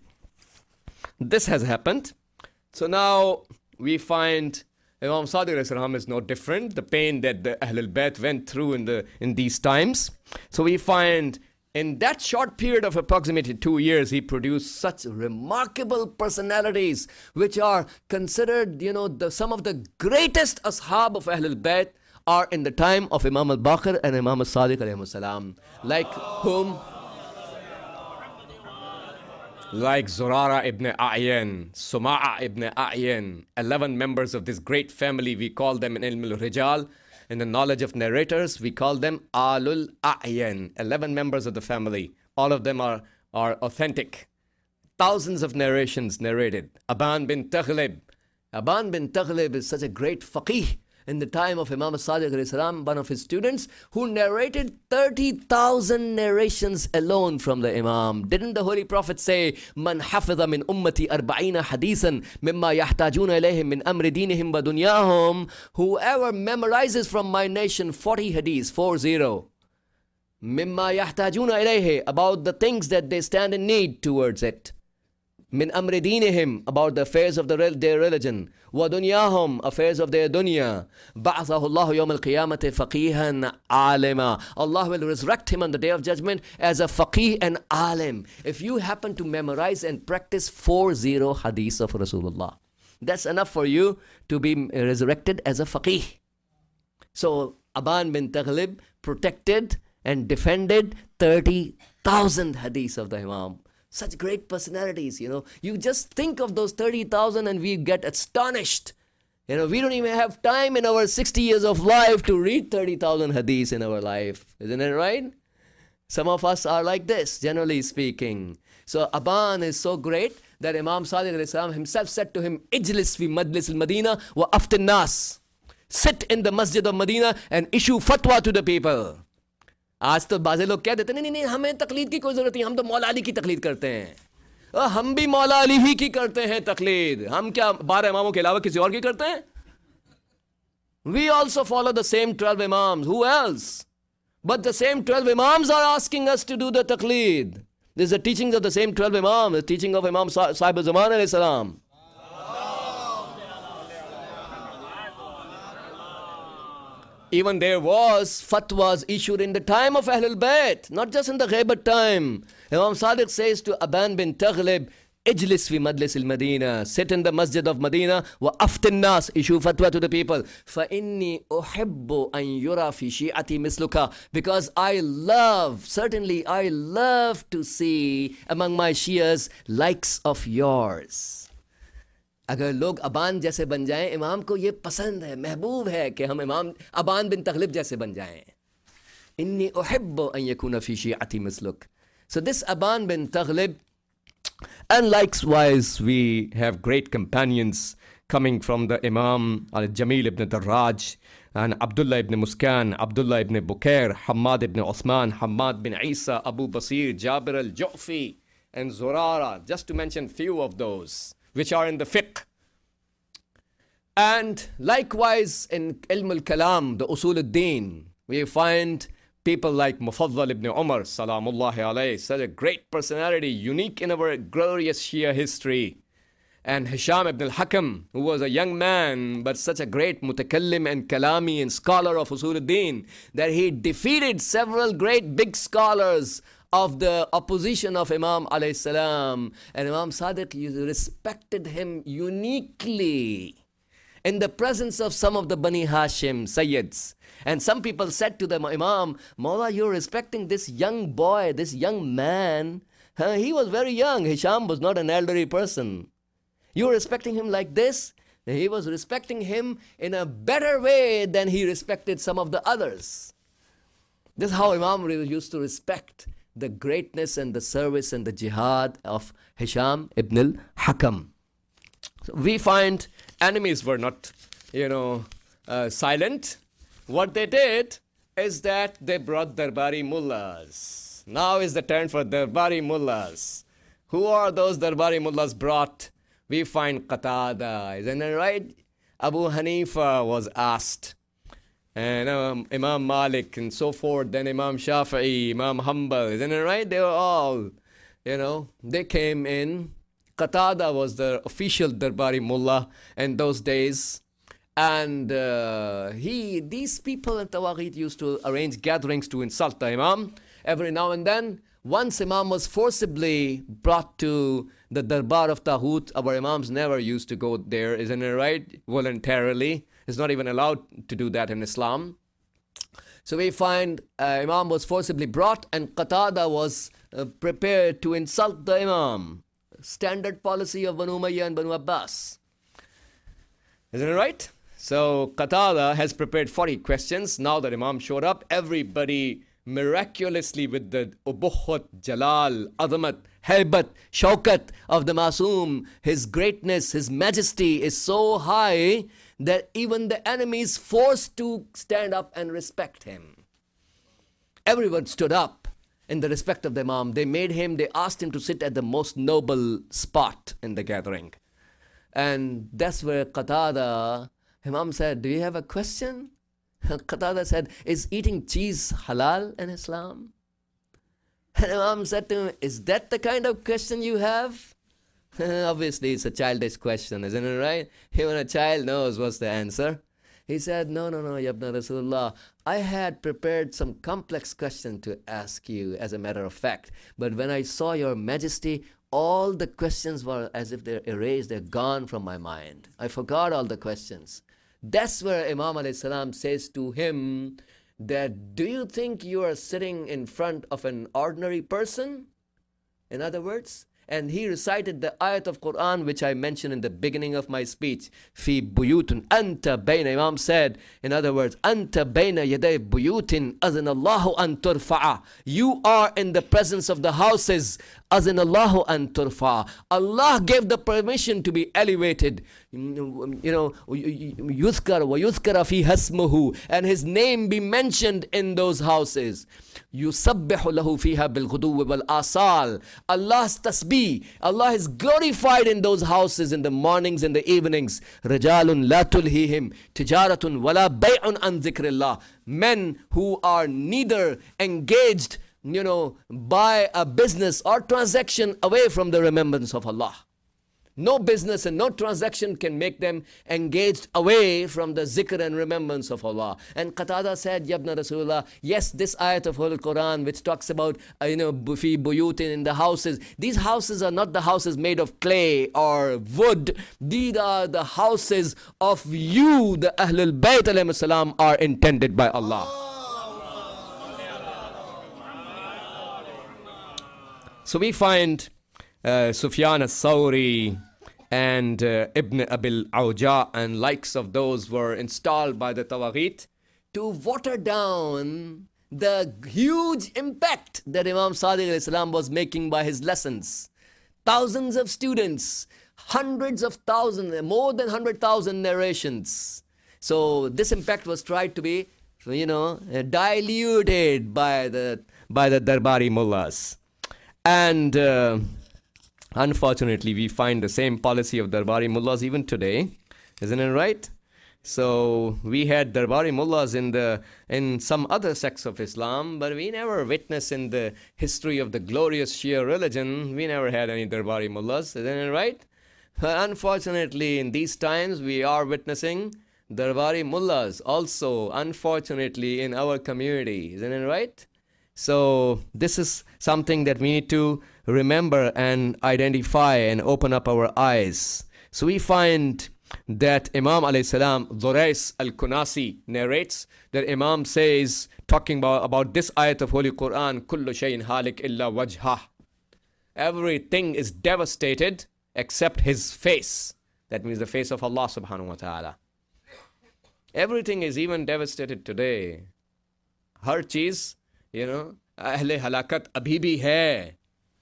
this has happened. So now we find Imam Sadiq is no different. The pain that the Ahlul Bayt went through in the in these times. So we find in that short period of approximately two years, he produced such remarkable personalities, which are considered, you know, the, some of the greatest ashab of Ahlul Bayt are in the time of Imam al-Baqir and Imam al-Sadiq alayhi salam. Like whom? Like Zurara ibn A'yan, Suma'a ibn A'yan, eleven members of this great family. We call them in Ilm al-Rijal. In the knowledge of narrators, we call them Alul A'yan, eleven members of the family. All of them are, are authentic. Thousands of narrations narrated. Aban bin Taghlib. Aban bin Taghlib is such a great faqih in the time of Imam Sadiq alayhi salam, one of his students, who narrated thirty thousand narrations alone from the Imam. Didn't the Holy Prophet say, Man hafidha min ummati arba'ina hadithan mimma yahtajuna ilayhim min amri dinihim wa dunyahum. Whoever memorizes from my nation forty hadiths, four zero, mimma yahtajuna ilayhi, about the things that they stand in need towards it. Min amri dinihim, about the affairs of the, their religion. Wa dunyahum, affairs of their dunya. Ba'athahu Allahu yawm al-qiyamati faqihan alima. Allah will resurrect him on the day of judgment as a faqih and alim. If you happen to memorize and practice four zero hadiths of Rasulullah, that's enough for you to be resurrected as a faqih. So Aban bin Taghlib protected and defended thirty thousand hadiths of the Imam. Such great personalities, you know. You just think of those thirty thousand and we get astonished. You know, we don't even have time in our sixty years of life to read thirty thousand hadiths in our life. Isn't it right? Some of us are like this, generally speaking. So Aban is so great that Imam Sadiq himself said to him, Ijlis fi majlis al-Madina wa aftin nas. Sit in the masjid of Medina and issue fatwa to the people. आज तो बाज़े लोग कह देते नहीं नहीं नहीं हमें तकलीद की कोई ज़रूरत नहीं, हम तो मौला अली की तकलीद करते हैं। और हम भी मौला अली ही की करते हैं तकलीद, हम क्या बारह इमामों के अलावा किसी और की करते हैं? We also follow the same twelve imams. Who else? But the same twelve imams are asking us to do the taqleed. This is the teachings of the same twelve imams, the teaching of Imam Sahib al-Zaman alayhi salam. Even there was fatwas issued in the time of Ahlul Bayt, not just in the Ghaibat time. Imam Sadiq says to Aban bin Taghlib, Ijlis fi majlis al-Madina, sit in the masjid of Medina, wa aftin nas, issue fatwa to the people. Fa inni uhibbu an yura fi shi'ati misluka, because I love, certainly I love to see among my Shias likes of yours. अगर लोग अबान जैसे बन जाएं, इमाम को ये पसंद है, महबूब है कि हम इमाम अबान बिन तगलिब जैसे बन जाएं. इन्नी उहिब्बु अन यकूना फी शिअती मिस्लुक. So this Aban bin Taghlib, and likewise we have great companions coming from the Imam al-Jamil ibn Darraj and Abdullah ibn Muskan, Abdullah ibn Bukair, Hamad ibn Osman, Hamad bin Isa, Abu Basir, Jabir al-Ju'fi and Zurara, just to mention few of those which are in the fiqh. And likewise in Ilm al-Kalam, the Usul al-Din, we find people like Mufaddal ibn Umar, salamullahi alayhi, such a great personality, unique in our glorious Shia history. And Hisham ibn al-Hakam, who was a young man, but such a great mutakallim and kalami and scholar of Usul al-Din, that he defeated several great big scholars of the opposition of Imam alayhi salam. And Imam Sadiq respected him uniquely in the presence of some of the Bani Hashim Sayyids. And some people said to the Imam, Mawla, you're respecting this young boy, this young man. Huh? He was very young. Hisham was not an elderly person. You're respecting him like this? He was respecting him in a better way than he respected some of the others. This is how Imam used to respect the greatness and the service and the jihad of Hisham ibn al-Hakam. So we find enemies were not, you know, uh, silent. What they did is that they brought Darbari mullahs. Now is the turn for Darbari mullahs. Who are those Darbari mullahs brought? We find Qatada, isn't it right? Abu Hanifa was asked, and um, Imam Malik and so forth, then Imam Shafi'i, Imam Hanbal, isn't it right? They were all, you know, they came in. Qatada was the official Darbari mullah in those days. And uh, he, these people at Tawaghit used to arrange gatherings to insult the Imam every now and then. Once Imam was forcibly brought to the Darbar of Taghut. Our Imams never used to go there, isn't it right? Voluntarily. It's not even allowed to do that in Islam. So we find uh, Imam was forcibly brought and Qatada was uh, prepared to insult the Imam. Standard policy of Banu Umayyah and Banu Abbas. Isn't it right? So Qatada has prepared forty questions. Now that Imam showed up, everybody miraculously with the ubuhhat, jalal, azamat, haibat, shaukat of the Masoom, his greatness, his majesty is so high that even the enemy is forced to stand up and respect him. Everyone stood up in the respect of the Imam. They made him, they asked him to sit at the most noble spot in the gathering. And that's where Qatada, Imam said, do you have a question? Qatada said, is eating cheese halal in Islam? And Imam said to him, is that the kind of question you have? Obviously, it's a childish question, isn't it right? Even a child knows what's the answer. He said, no, no, no, Yabna Rasulullah. I had prepared some complex question to ask you as a matter of fact. But when I saw your majesty, all the questions were as if they're erased, they're gone from my mind. I forgot all the questions. That's where Imam alayhi salam says to him that, do you think you are sitting in front of an ordinary person? In other words, And he recited the ayat of Quran which I mentioned in the beginning of my speech. Fi buyutun anta bayna. Imam said, in other words, anta bayna yaday buyutin azin Allahu an turfa'a. You are in the presence of the houses. Azin Allahu an turfa'a. Allah gave the permission to be elevated. You know, yuzkar wa yuzkara fi hasmuhu, and his name be mentioned in those houses. Yusabbihu lahu fiha bil ghuduwi wal asal. Allah's tasbih, Allah is glorified in those houses in the mornings and the evenings. Rajalun la tulhihim tijaratun wala bay'un an dhikrillah. Men who are neither engaged, you know, by a business or transaction away from the remembrance of Allah. No business and no transaction can make them engaged away from the zikr and remembrance of Allah. And Qatada said, Yabna Rasulullah, yes, this ayat of Holy Quran which talks about, uh, you know, fi buyutin, in the houses. These houses are not the houses made of clay or wood. These are the houses of you, the Ahlul Bayt alayhi salam, are intended by Allah. So we find Uh, Sufyan al-Thawri and uh, Ibn Abil Awja and likes of those were installed by the Tawaghit to water down the huge impact that Imam Sadiq alayhi salam was making by his lessons. Thousands of students, hundreds of thousands, more than one hundred thousand narrations. So this impact was tried to be, you know, diluted by the, by the Darbari mullahs. And Uh, Unfortunately, we find the same policy of Darbari mullahs even today, isn't it right? So we had Darbari mullahs in the in some other sects of Islam, but we never witnessed in the history of the glorious Shia religion, we never had any Darbari mullahs, isn't it right? But unfortunately, in these times, we are witnessing Darbari mullahs also, unfortunately, in our community, isn't it right? So this is something that we need to remember and identify and open up our eyes. So we find that Imam alayhi salam, Dhurais al-Kunasi, narrates that Imam says, talking about, about this ayat of Holy Quran, Kullu shayin halik illa wajhah. Everything is devastated except his face. That means the face of Allah subhanahu wa ta'ala. Everything is even devastated today. Har cheez, you know, ahle halakat abhi bhi hai,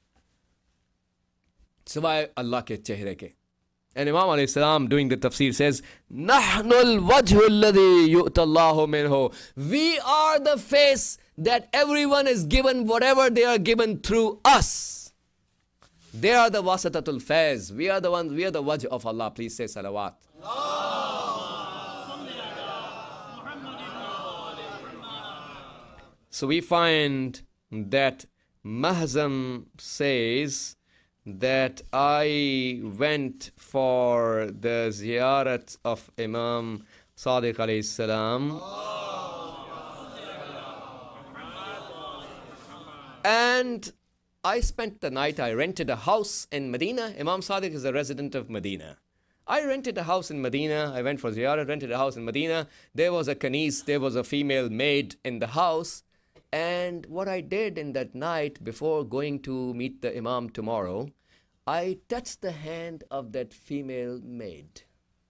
siwaye Allah ke chehre ke. And Imam alayhi salam doing the tafsir says, Nahnul wajhu alladhi yu'tallahu minhu. We are the face that everyone is given whatever they are given through us. They are the wasatatul faiz. We are the ones, we are the wajh of Allah. Please say salawat. So we find that Mahzam says that I went for the ziyarat of Imam Sadiq alayhi salam, and I spent the night. I rented a house in Medina. Imam Sadiq is a resident of Medina. I rented a house in Medina. I went for ziyarat, rented a house in Medina. There was a kanis, there was a female maid in the house. And what I did in that night before going to meet the Imam tomorrow, I touched the hand of that female maid.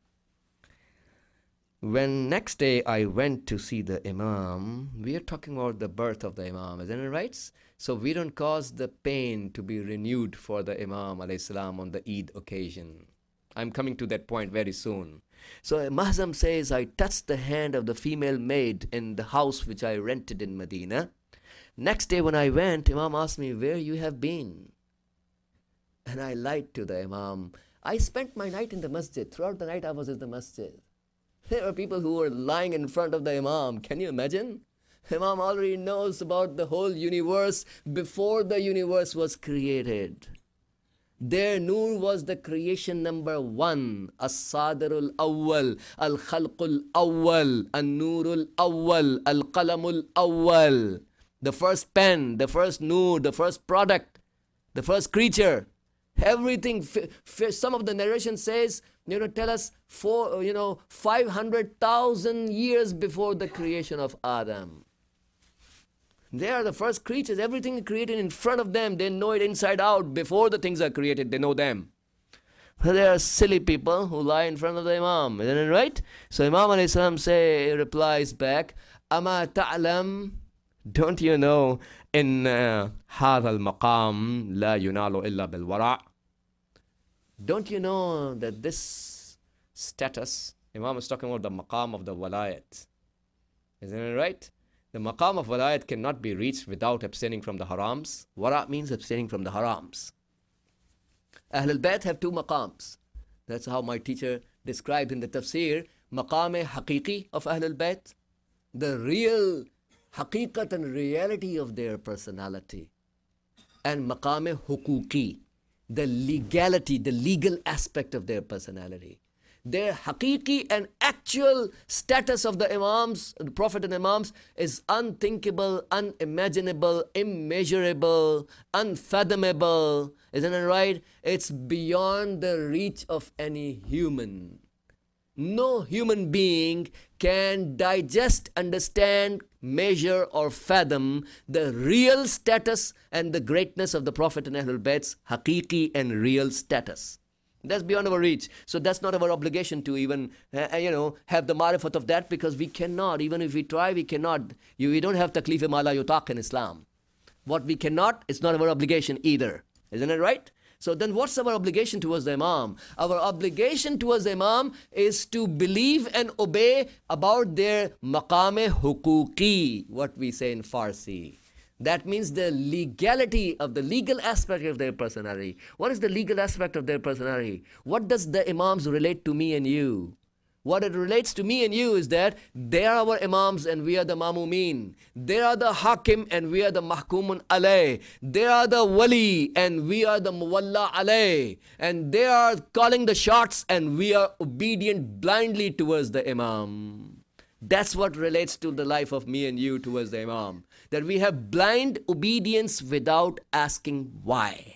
When next day I went to see the Imam, we are talking about the birth of the Imam, isn't it right? So we don't cause the pain to be renewed for the Imam alayhi salam on the Eid occasion. I'm coming to that point very soon. So Mahzam says, I touched the hand of the female maid in the house which I rented in Medina. Next day when I went, Imam asked me, where you have been? And I lied to the Imam. I spent my night in the masjid. Throughout the night I was in the masjid. There were people who were lying in front of the Imam. Can you imagine? Imam already knows about the whole universe before the universe was created. Their noor was the creation number one. As-Sadirul Awwal, Al-Khalqul Awwal, An-Nurul Awwal, Al-Qalamul Awwal. The first pen, the first noor, the first product, the first creature. Everything. F- f- some of the narration says, you know, tell us four, you know, five hundred thousand years before the creation of Adam. They are the first creatures. Everything is created in front of them. They know it inside out. Before the things are created, they know them. There are silly people who lie in front of the Imam. Isn't it right? So Imam alayhi salam say, replies back, Ama ta'lam, don't you know, in uh, hadha al-maqam la yunalu illa bil wara'. Don't you know that this status, Imam is talking about the maqam of the walayat. Isn't it right? The maqam of walayat cannot be reached without abstaining from the harams. Wara' means abstaining from the harams. Ahlul Bayt have two maqams. That's how my teacher described in the tafsir, maqam haqiqi of Ahlul Bayt, the real haqiqat and reality of their personality, and maqam huquqi, the legality, the legal aspect of their personality. Their haqiqi and actual status of the Imams, the Prophet and Imams, is unthinkable, unimaginable, immeasurable, unfathomable. Isn't it right? It's beyond the reach of any human. No human being can digest, understand, measure or fathom the real status and the greatness of the Prophet and Ahlul Bayt's haqiqi and real status. That's beyond our reach. So that's not our obligation to even, uh, you know, have the marifat of that, because we cannot. Even if we try, we cannot. You, we don't have taklif ma la yutaq in Islam. What we cannot, it's not our obligation either. Isn't it right? So then what's our obligation towards the Imam? Our obligation towards the Imam is to believe and obey about their maqam huquqi, what we say in Farsi. That means the legality of the legal aspect of their personality. What is the legal aspect of their personality? What does the Imams relate to me and you? What it relates to me and you is that they are our Imams and we are the Mamumeen. They are the Hakim and we are the Mahkumun Alayh. They are the Wali and we are the Muwalla Alayh. And they are calling the shots and we are obedient blindly towards the Imam. That's what relates to the life of me and you towards the Imam. That we have blind obedience without asking why.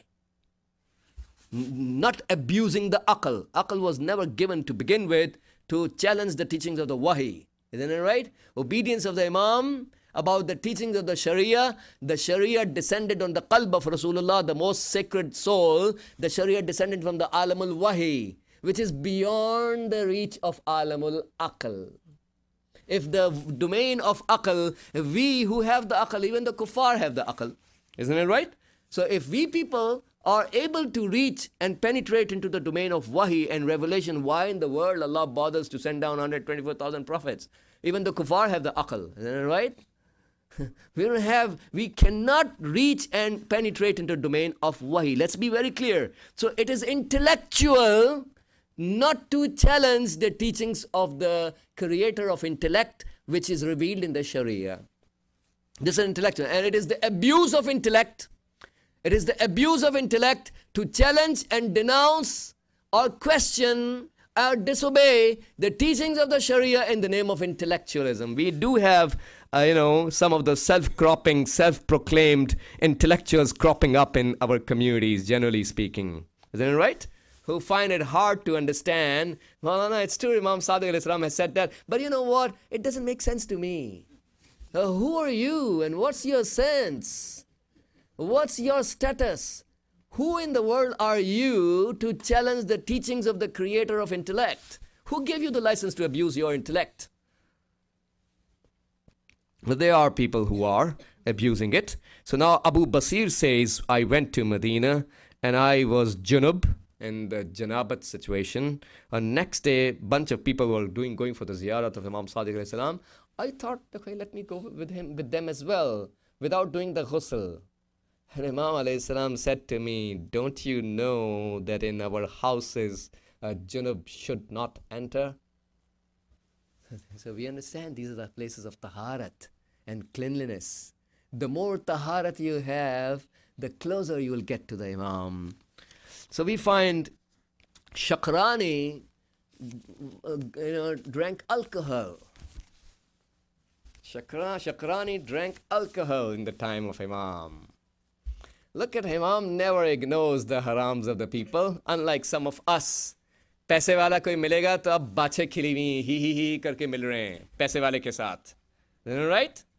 N- not abusing the aql. Aql was never given to begin with to challenge the teachings of the wahi. Isn't it right? Obedience of the Imam about the teachings of the Sharia. The Sharia descended on the qalb of Rasulullah, the most sacred soul. The Sharia descended from the alamul wahi, which is beyond the reach of alamul aql. If the domain of aql, we who have the aql, even the kuffar have the aql. Isn't it right? So if we people are able to reach and penetrate into the domain of wahi and revelation, why in the world Allah bothers to send down one hundred twenty-four thousand prophets? Even the kuffar have the aql. Isn't it right? We don't have, we cannot reach and penetrate into the domain of wahi. Let's be very clear. So it is intellectual not to challenge the teachings of the creator of intellect, which is revealed in the Sharia. This is intellectual, and it is the abuse of intellect. It is the abuse of intellect to challenge and denounce or question or disobey the teachings of the Sharia in the name of intellectualism. We do have, uh, you know, some of the self-cropping, self-proclaimed intellectuals cropping up in our communities, generally speaking. Isn't it right? Who find it hard to understand. Well, no, no, it's true, Imam Sadiq alayhi salam has said that. But you know what? It doesn't make sense to me. Uh, who are you and what's your sense? What's your status? Who in the world are you to challenge the teachings of the creator of intellect? Who gave you the license to abuse your intellect? But there are people who are abusing it. So now Abu Basir says, I went to Medina and I was junub, in the janabat situation. And next day, bunch of people were doing going for the ziyarat of Imam Sadiq alayhi salam. I thought, okay, let me go with him, with them as well, without doing the ghusl. And Imam alayhi salam said to me, don't you know that in our houses, a junub should not enter? So we understand these are the places of taharat and cleanliness. The more taharat you have, the closer you will get to the Imam. So we find Shakrani, uh, you know, drank alcohol. Shakra, Shakrani drank alcohol in the time of Imam. Look at Imam, never ignores the harams of the people, unlike some of us. पैसे वाला कोई मिलेगा तो अब बाछे खिली हुई ही ही ही करके मिल रहे हैं पैसे वाले के साथ. Right?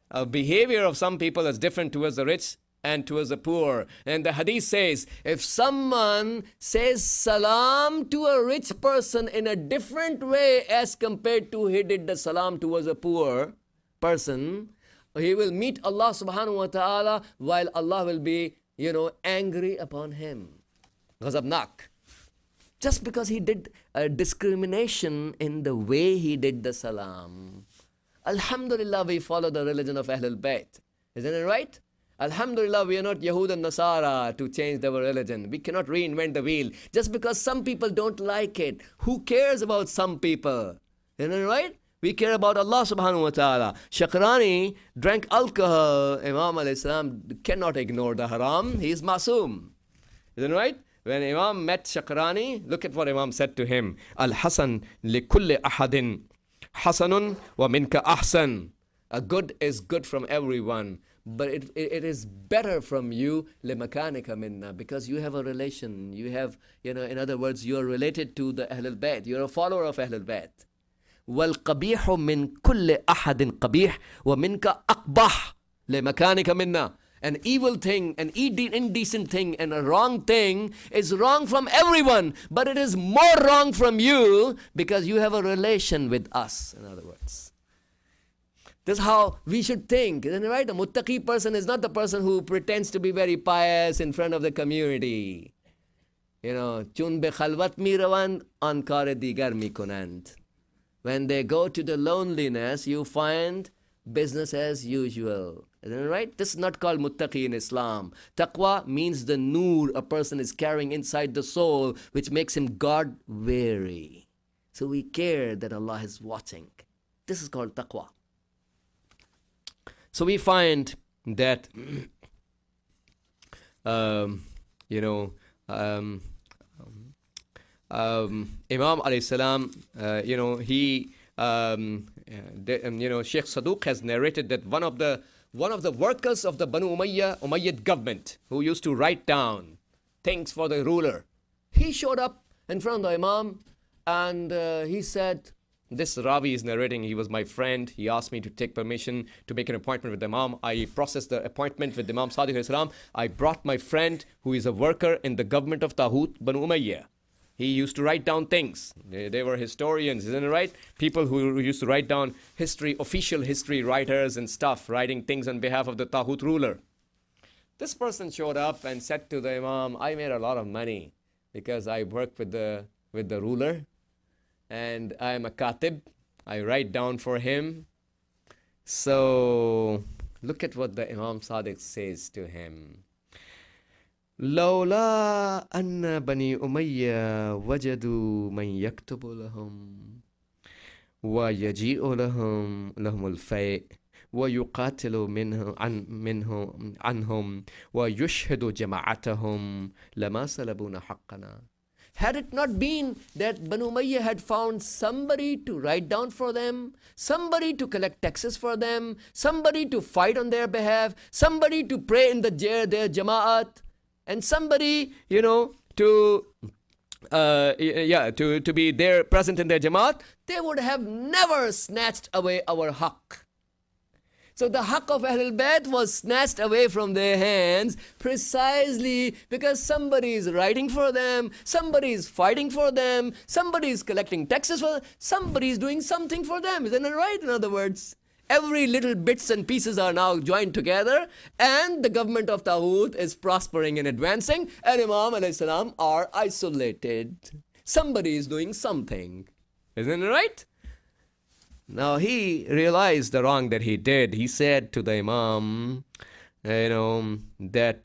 uh, behavior of some people is different towards the rich and towards the poor. And the hadith says, if someone says salam to a rich person in a different way as compared to he did the salam towards a poor person, he will meet Allah subhanahu wa ta'ala while Allah will be, you know, angry upon him. Ghazabnak. Just because he did a discrimination in the way he did the salam. Alhamdulillah, we follow the religion of Ahlul Bayt. Isn't it right? Alhamdulillah, we are not Yahud and Nasara to change our religion. We cannot reinvent the wheel. Just because some people don't like it. Who cares about some people? Isn't it right? We care about Allah subhanahu wa ta'ala. Shakrani drank alcohol. Imam alayhi salam cannot ignore the haram. He is masoom. Isn't it right? When Imam met Shakrani, look at what Imam said to him. Al-Hasan li kulli ahadin. Hasanun wa minka ahsan. A good is good from everyone. But it, it, it is better from you, limakanika minna, because you have a relation. You have, you know, in other words, you are related to the Ahlul Bayt. You are a follower of Ahlul Bayt. وَالْقَبِيحُ مِنْ كُلِّ أَحَدٍ قَبِيحٌ وَمِنْكَ أَقْبَحٌ لِمَكَانِكَ مِنَّا. An evil thing, an indecent thing, and a wrong thing is wrong from everyone, but it is more wrong from you because you have a relation with us, in other words. This is how we should think, isn't it right? A muttaqi person is not the person who pretends to be very pious in front of the community. You know, chun be khalwat mi rawan an kare digar mi kunand. When they go to the loneliness, you find business as usual. Isn't it right? This is not called muttaqi in Islam. Taqwa means the noor a person is carrying inside the soul, which makes him God-weary. So we care that Allah is watching. This is called taqwa. So we find that, um, you know, um, um, Imam alayhi salam, uh, you know, he, um, the, um, you know, Sheikh Saduq has narrated that one of the one of the workers of the Banu Umayyah, Umayyad government, who used to write down things for the ruler, he showed up in front of the Imam and uh, he said, this Ravi is narrating, he was my friend. He asked me to take permission to make an appointment with the Imam. I processed the appointment with Imam Sadiq alayhi salam. I brought my friend who is a worker in the government of Taghut, Banu Umayyah. He used to write down things. They, they were historians, isn't it right? People who used to write down history, official history writers and stuff, writing things on behalf of the Taghut ruler. This person showed up and said to the Imam, I made a lot of money because I work with the, with the ruler. And I am a katib. I write down for him. So look at what the Imam Sadiq says to him. لولا أن بني أمية وجدوا من يكتب لهم ويجيء لهم لهم الفيء ويقاتل منه عن منهم عنهم ويشهد جماعتهم لما سلبون حقنا. Had it not been that Banu Umayyah had found somebody to write down for them, somebody to collect taxes for them, somebody to fight on their behalf, somebody to pray in the their jama'at, and somebody, you know, to uh, yeah, to, to be there present in their jama'at, they would have never snatched away our haqq. So the haqq of Ahlul Bayt was snatched away from their hands precisely because somebody is writing for them, somebody is fighting for them, somebody is collecting taxes for them, somebody is doing something for them. Isn't that right? In other words, every little bits and pieces are now joined together and the government of Taghut is prospering and advancing and Imam alayhi salam are isolated. Somebody is doing something. Isn't it right? Now he realized the wrong that he did. He said to the Imam, you know, that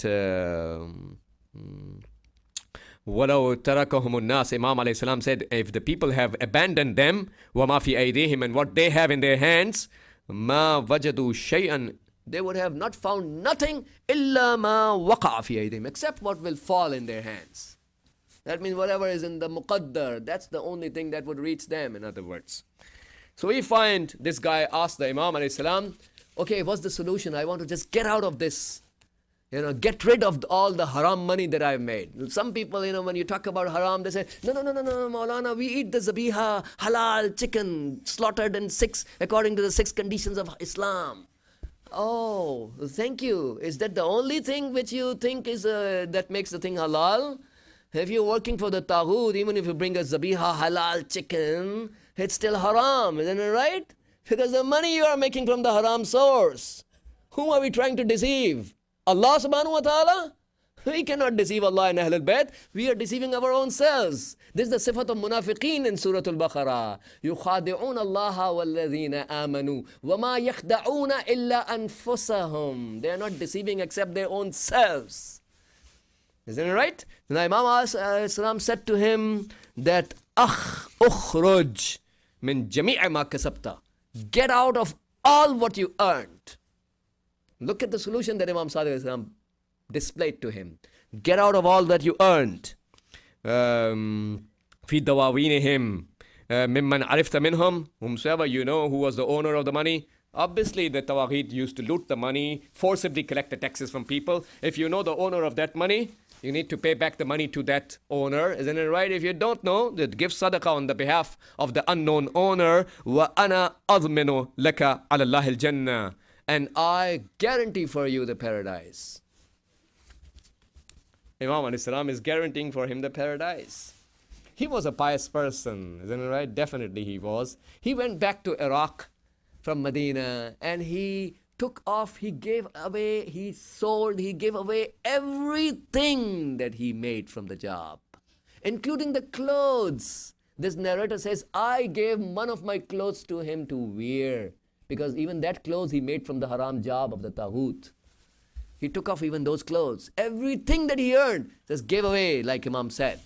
وَلَوْ تَرَكَهُمُ النَّاسِ Imam alayhi salam said, if the people have abandoned them, وَمَا فِي أَيْدِيهِمْ and what they have in their hands, مَا وَجَدُوا شَيْئًا they would have not found nothing إِلَّا مَا وَقَعَ فِي أَيْدِيهِمْ except what will fall in their hands. That means whatever is in the muqaddar, that's the only thing that would reach them, in other words. So we find this guy asked the Imam alayhi salam, okay, what's the solution? I want to just get out of this. You know, get rid of all the haram money that I've made. Some people, you know, when you talk about haram, they say, no, no, no, no, no, Maulana, we eat the zabiha, halal chicken, slaughtered in six, according to the six conditions of Islam. oh, thank you. Is that the only thing which you think is uh, that makes the thing halal? If you're working for the taghut, even if you bring a zabiha halal chicken, it's still haram, isn't it right? Because the money you are making from the haram source. Whom are we trying to deceive? Allah subhanahu wa ta'ala? We cannot deceive Allah and Ahlul Bayt. We are deceiving our own selves. This is the sifat of munafiqeen in Surah Al-Baqarah. يُخَادِعُونَ اللَّهَ وَالَّذِينَ آمَنُوا وَمَا يَخْدَعُونَ إِلَّا أَنفُسَهُم. They are not deceiving except their own selves. Isn't it right? Then Imam Salam said to him that أَخْ أُخْرُجْ مِنْ جَمِيعِ مَا كَسَبْتَ. Get out of all what you earned. Look at the solution that Imam Sadiq displayed to him. Get out of all that you earned. Um, في دواوينهم ممن عرفت منهم. Whomsoever you know who was the owner of the money. Obviously, the Tawaghit used to loot the money, forcibly collect the taxes from people. If you know the owner of that money, you need to pay back the money to that owner. Isn't it right? If you don't know, then give sadaqah on the behalf of the unknown owner. وَأَنَا أَضْمِنُ لَكَ عَلَى اللَّهِ الْجَنَّةِ. And I guarantee for you the paradise. Imam alayhi salam is guaranteeing for him the paradise. He was a pious person, isn't it right? Definitely he was. He went back to Iraq from Medina and he took off, he gave away, he sold, he gave away everything that he made from the job, including the clothes. This narrator says, I gave one of my clothes to him to wear, because even that clothes he made from the haram job of the taghut. He took off even those clothes. Everything that he earned, just gave away, like Imam said.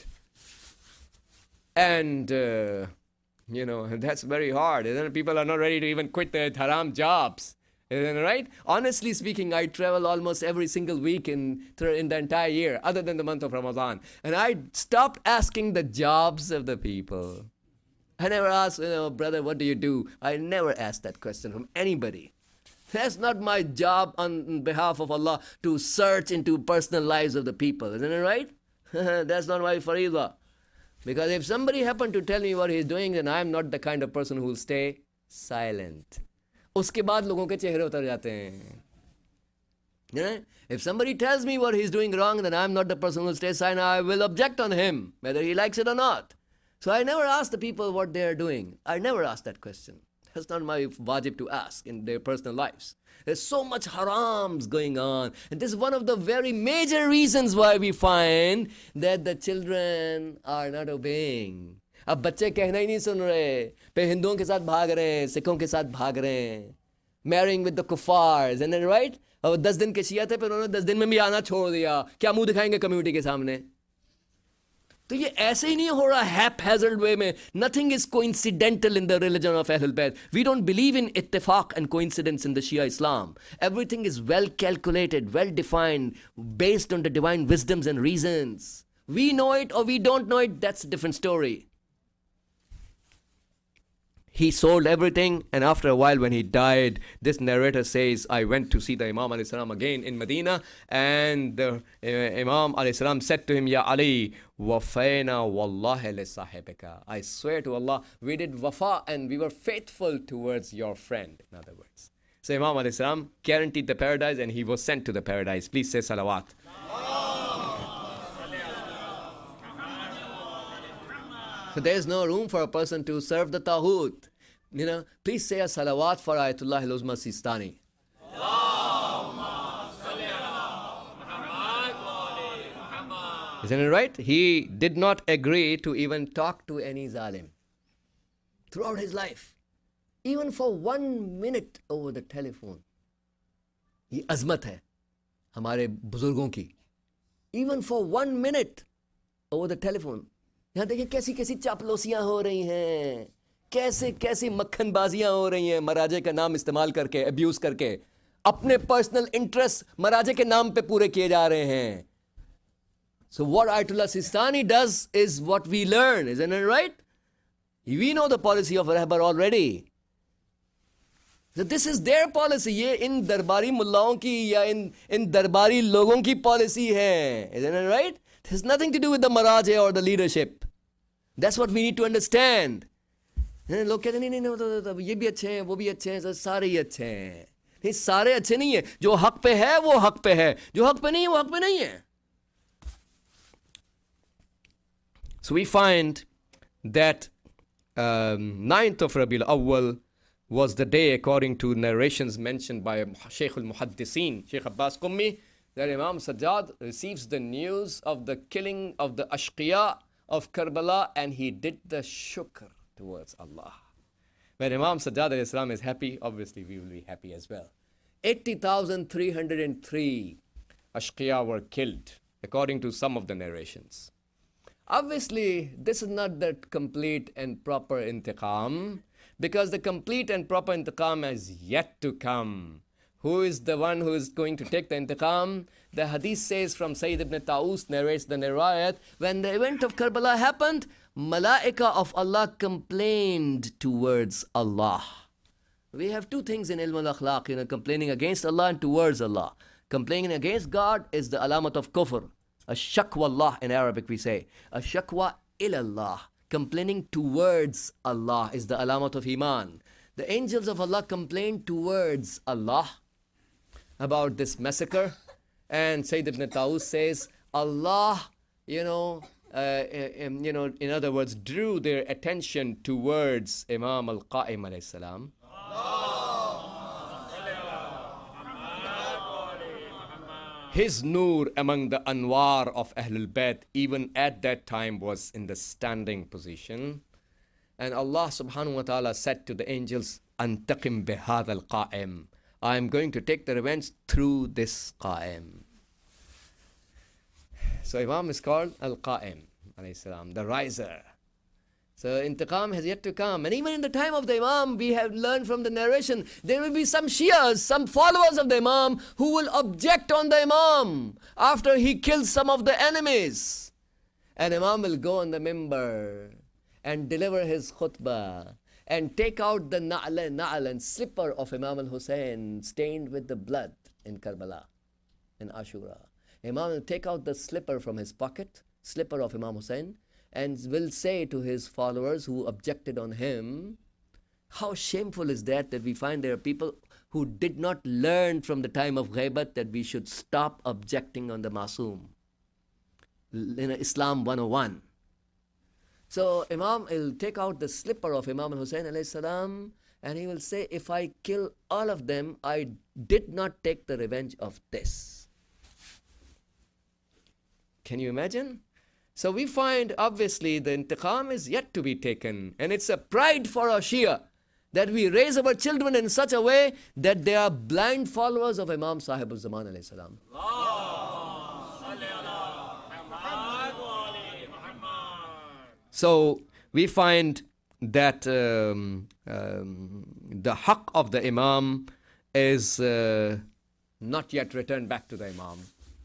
And, uh, you know, that's very hard, isn't it? People are not ready to even quit their haram jobs. Isn't it right? Honestly speaking, I travel almost every single week in, in the entire year, other than the month of Ramadan. And I stopped asking the jobs of the people. I never asked, you know, brother, what do you do? I never asked that question from anybody. That's not my job on behalf of Allah to search into personal lives of the people. Isn't it right? That's not my faridah. Because if somebody happened to tell me what he's doing, then I'm not the kind of person who will stay silent. उसके बाद लोगों के चेहरे उतर जाते हैं. You know, if somebody tells me what he's doing wrong, then I'm not the person who will stay silent. I will object on him, whether he likes it or not. So I never ask the people what they are doing. I never ask that question. That's not my wajib to ask in their personal lives. There's so much harams going on. And this is one of the very major reasons why we find that the children are not obeying. अब बच्चे कहना ही नहीं सुन रहे, पे हिंदुओं के साथ भाग रहे हैं, सिखों के साथ भाग रहे हैं, marrying with the kuffars, isn't that right? अब दस दिन के शिया थे, फिर उन्होंने दस दिन में भी आना छोड़ दिया, क्या मुंह दिखाएंगे कम्युनिटी के सामने? तो ये ऐसे ही नहीं हो रहा haphazard way में. Nothing is coincidental in the religion of Ahlul Bayt. We don't believe in ittifaq and coincidence in the Shia Islam. Everything is well calculated, well defined, based on the divine wisdoms and reasons. We know it or we don't know it, that's a different story. He sold everything, and after a while when he died, this narrator says, I went to see the Imam alayhi salam again in Medina, and the uh, Imam alayhi salam said to him, Ya Ali, wafayna wallahi li sahibika. I swear to Allah, we did wafa and we were faithful towards your friend, in other words. So Imam alayhi salam guaranteed the paradise and he was sent to the paradise. Please say salawat. So there is no room for a person to serve the taghut. You know, please say a salawat for Ayatollah Al-Uzma Sistani. Isn't it right? He did not agree to even talk to any zalim throughout his life, even for one minute over the telephone. ये अज़मत है हमारे बुजुर्गों की. Even for one minute over the telephone. यहाँ देखिए कैसी कैसी चापलोसियाँ हो रही हैं, कैसे कैसी मक्खनबाजियाँ हो रही हैं, महाराजे का नाम इस्तेमाल करके, अब्यूज़ करके, अपने पर्सनल इंटरेस्ट महाराजे के नाम पे पूरे किए जा रहे हैं. So what Ayatollah Sistani does is what we learn, isn't it right? We know the policy of Rahbar already. So this is their policy. ये इन दरबारी मुल्लाओं की या इन इन दरबारी लोगों की policy है, isn't it right? It has nothing to do with the Maharaja or the leadership. That's what we need to understand. लोग कहते नहीं नहीं ये भी अच्छे हैं, वो भी अच्छे हैं, सारे ही अच्छे हैं. नहीं, सारे अच्छे नहीं है. जो हक पे है वो हक पे है, जो हक पे नहीं है वो हक पे नहीं है. So we find that um, ninth of Rabiul Awwal was the day, according to narrations mentioned by Shaykh al-Muhaddiseen, Shaykh Abbas Qummi, that Imam Sajjad receives the news of the killing of the Ashqiya of Karbala, and he did the shukr towards Allah. When Imam Sajjad alayhi salam is happy, obviously we will be happy as well. eighty thousand three hundred three Ashqiya were killed, according to some of the narrations. Obviously, this is not the complete and proper intiqam, because the complete and proper intiqam is yet to come. Who is the one who is going to take the intiqam? The hadith says from Sayyid ibn Ta'us, narrates the riwayat, when the event of Karbala happened, Malaika of Allah complained towards Allah. We have two things in ilm al-akhlaq, you know, complaining against Allah and towards Allah. Complaining against God is the alamat of kufr. Ash-shakwa Allah in Arabic we say. Ash-shakwa ilallah. Complaining towards Allah is the alamat of iman. The angels of Allah complained towards Allah about this massacre. And Sayyid ibn Ta'us says, Allah, you know, uh, um, you know, in other words, drew their attention towards Imam al-Qa'im alayhi salam. His nur among the anwar of Ahlul Bayt even at that time was in the standing position. And Allah subhanahu wa ta'ala said to the angels, Antaqim bihadha al-qa'im. I am going to take the revenge through this qa'im. So Imam is called al-qa'im, alayhi salam, the riser. So intiqam has yet to come. And even in the time of the Imam, we have learned from the narration, there will be some Shias, some followers of the Imam, who will object on the Imam after he kills some of the enemies. And Imam will go on the mimbar and deliver his khutbah and take out the na'al, na'al and slipper of Imam al-Hussein stained with the blood in Karbala, in Ashura. Imam will take out the slipper from his pocket, slipper of Imam Hussein, and will say to his followers who objected on him, how shameful is that, that we find there are people who did not learn from the time of Ghaibat that we should stop objecting on the Masoom. In Islam one oh one. So Imam will take out the slipper of Imam al-Hussein alayhi salam, and he will say, if I kill all of them, I did not take the revenge of this. Can you imagine? So we find, obviously, the intiqam is yet to be taken. And it's a pride for our Shia that we raise our children in such a way that they are blind followers of Imam Sahib al-Zaman alayhi salam. So we find that um, um, the haqq of the Imam is uh, not yet returned back to the Imam.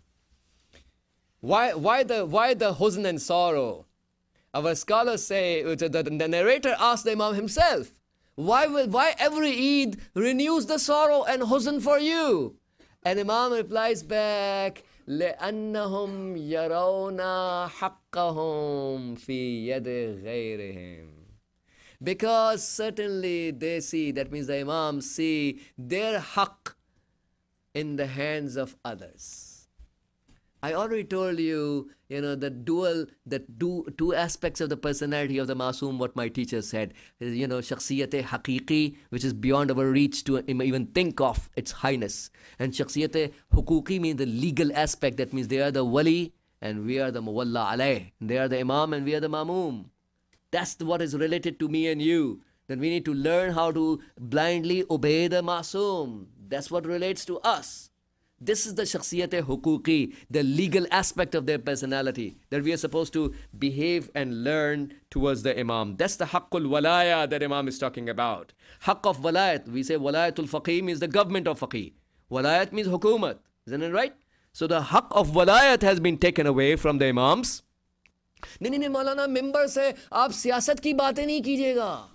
Why, why, the, why the huzn and sorrow? Our scholars say, the, the, the narrator asked the Imam himself, why, will, why every Eid renews the sorrow and huzn for you? And Imam replies back, لأنهم يرون حقهم في يد غيرهم. Because certainly they see, that means the Imams see their haqq in the hands of others. I already told you, you know, the dual, the two, two aspects of the personality of the Masoom, what my teacher said. You know, shakhsiyat-e haqiqi, which is beyond our reach to even think of its highness. And shakhsiyat-e huquqi means the legal aspect. That means they are the wali and we are the muwalla alayh. They are the imam and we are the mamoom. That's what is related to me and you. That we need to learn how to blindly obey the Masoom. That's what relates to us. This is the shakhsiyat-e huquqi, the legal aspect of their personality, that we are supposed to behave and learn towards the Imam. That's the haqqul walaya that Imam is talking about. Haqq of walayat, we say walayatul faqih means the government of faqih. Walayat means hukumat, isn't it right? So the haqq of walayat has been taken away from the Imams. नहीं नहीं मौलाना मिंबर से आप सियासत की बातें नहीं कीजिएगा.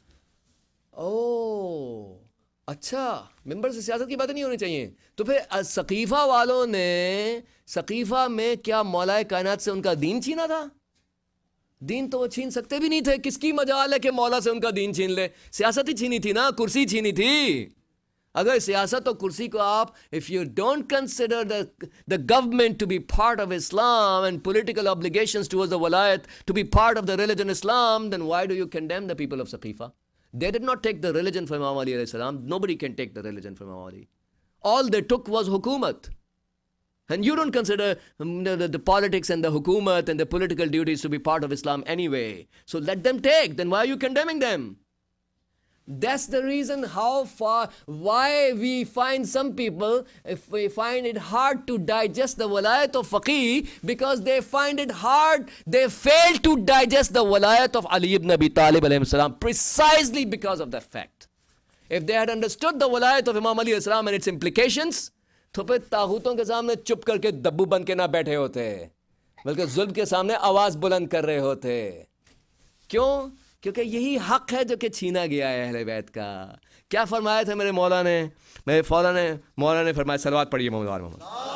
Oh. अच्छा, मेंबर से सियासत की बातें नहीं होनी चाहिए. तो फिर सकीफा वालों ने सकीफा में क्या मौलाए कायनात से उनका दीन छीना था? दीन तो वो छीन सकते भी नहीं थे. किसकी मजाल है कि मौला से उनका दीन छीन ले? सियासत ही छीनी थी ना, कुर्सी छीनी थी. अगर सियासत और कुर्सी को आप, if you don't consider the the government to be part of Islam and political obligations towards the walayat to be part of the religion Islam, then why do you condemn the people of Saqifa? They did not take the religion from Imam Ali alayhi salam. Nobody can take the religion from Imam Ali. All they took was hukumat. And you don't consider um, the, the, the politics and the hukumat and the political duties to be part of Islam anyway. So let them take. Then why are you condemning them? That's the reason how far, why we find some people, if we find it hard to digest the walayat of faqih, because they find it hard, they fail to digest the walayat of Ali ibn Abi Talib alayhi salam, precisely because of that fact. If they had understood the walayat of Imam Ali alayhi salam and its implications, तो फिर तागूतों के सामने चुप करके दब्बू बन के ना बैठे होते, बल्कि जुल्म के सामने आवाज बुलंद कर रहे होते. क्यों? क्योंकि यही हक है जो कि छीना गया है अहले बैत का. क्या फरमाया था मेरे मौला ने, मेरे फौला ने, मौला ने फरमाया, सलवात पढ़िए Mohammad.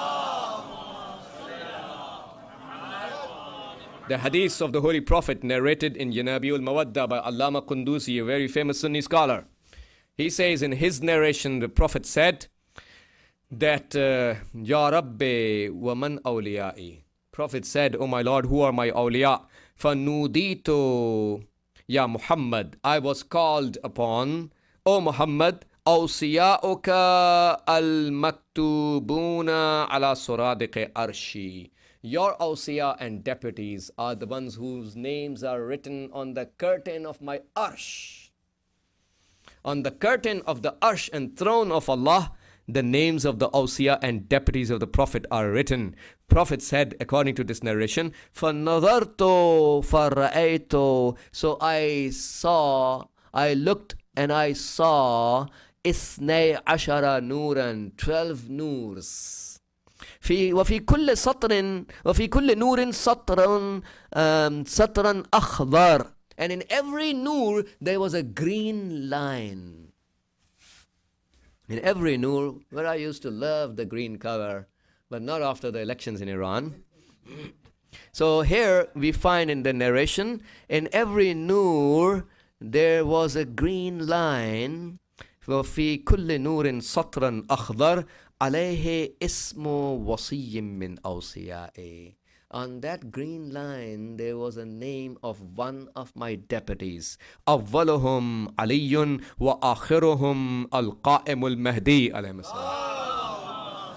The hadith of the Holy Prophet narrated in Yanabiul Mawadda by Allama Qundusi, a very famous Sunni scholar. He says in his narration, the Prophet said that Ya Rabbi wa man awliya'i. Prophet said, "Oh my Lord, who are my awliya? Fanuditu Ya Muhammad, I was called upon, O Muhammad, awsiya'uka al-maktubuna ala suradiqi arshi." Your awsiya and deputies are the ones whose names are written on the curtain of my arsh. On the curtain of the arsh and throne of Allah, the names of the awsiya and deputies of the Prophet are written. Prophet said, according to this narration, فَنَظَرْتُ فَرَأَيْتُ. So I saw, I looked and I saw إِثْنَيْ عَشَرَ نُورًا, twelve noors. في وفي كل سطر وفي كل نور سطر سطرا أخضر. And in every nur there was a green line. In every nur, where I used to love the green color, but not after the elections in Iran. So here we find in the narration, in every nur there was a green line. وَفِي كُلِّ نُورٍ سَطْرًا أَخْضَرٍ عَلَيْهِ اسْمُ وَصِيٍّ مِّنْ أَوْصِيَائِهِ. On that green line, there was a name of one of my deputies. أَوَّلُهُمْ عَلِيٌّ وَآخِرُهُمْ الْقَائِمُ الْمَهْدِي alayhi salam.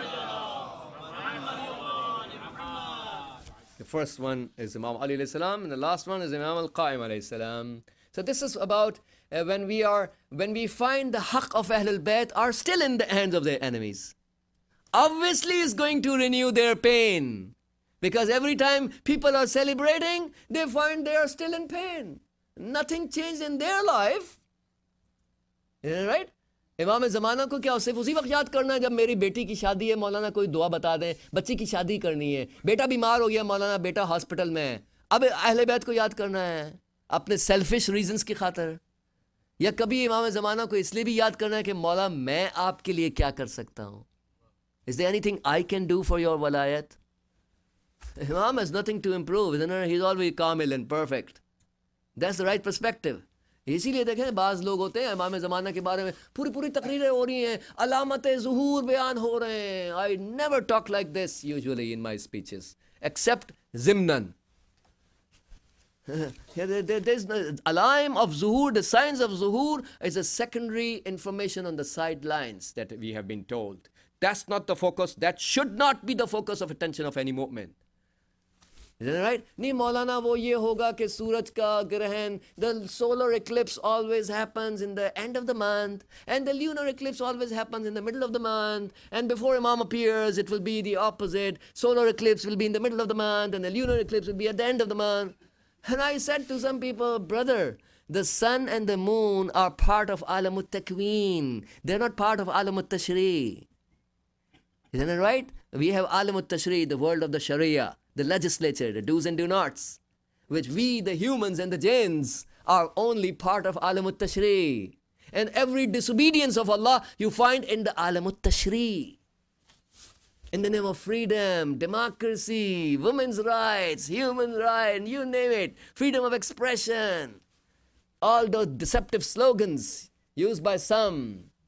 The first one is Imam Ali alayhi salam, and the last one is Imam al-Qa'im alayhi salam. So this is about uh, when we are, when we find the haqq of Ahlul Bayt are still in the hands of their enemies. Obviously, it's going to renew their pain. Because every time people are celebrating, they find they are still in pain. Nothing changed in their life. Right? इमाम ज़माना को क्या सिर्फ उसी वक्त याद करना है जब मेरी बेटी की शादी है, मौलाना कोई दुआ बता दें, बच्ची की शादी करनी है, बेटा बीमार हो गया, मौलाना बेटा हॉस्पिटल में है. अब अहले बैत को याद करना है अपने सेल्फिश रीजंस की खातिर, या कभी इमाम ज़माना को इसलिए भी याद करना है कि मौला मैं आपके लिए क्या कर सकता हूँ. Is there anything I can do for your walayat? Imam has nothing to improve, isn't it? He's always kamil and perfect. That's the right perspective. इसीलिए देखें बाज़ लोग होते हैं इमाम ज़माना के बारे में पूरी पूरी तकरीरें हो रही हैं, अलामत ज़ुहूर बयान हो रहे हैं. I never talk like this usually in my speeches, except zimnan. There's the alarm of zuhur, the signs of zuhur is a secondary information on the sidelines that we have been told. That's not the focus. That should not be the focus of attention of any movement. Is that right? नहीं मौलाना वो ये होगा कि सूरज का ग्रहण, the solar eclipse always happens in the end of the month, and the lunar eclipse always happens in the middle of the month, and before Imam appears it will be the opposite. Solar eclipse will be in the middle of the month and the lunar eclipse will be at the end of the month. And I said to some people, brother, the sun and the moon are part of Alamut Takween. They're not part of Alamut Tashri. Isn't it right? We have Alamut Tashri, the world of the Sharia, the legislature, the do's and do nots, which we, the humans and the jinns, are only part of Alamut Tashri. And every disobedience of Allah you find in the Alamut Tashri. In the name of freedom, democracy, women's rights, human rights, you name it, freedom of expression. All those deceptive slogans used by some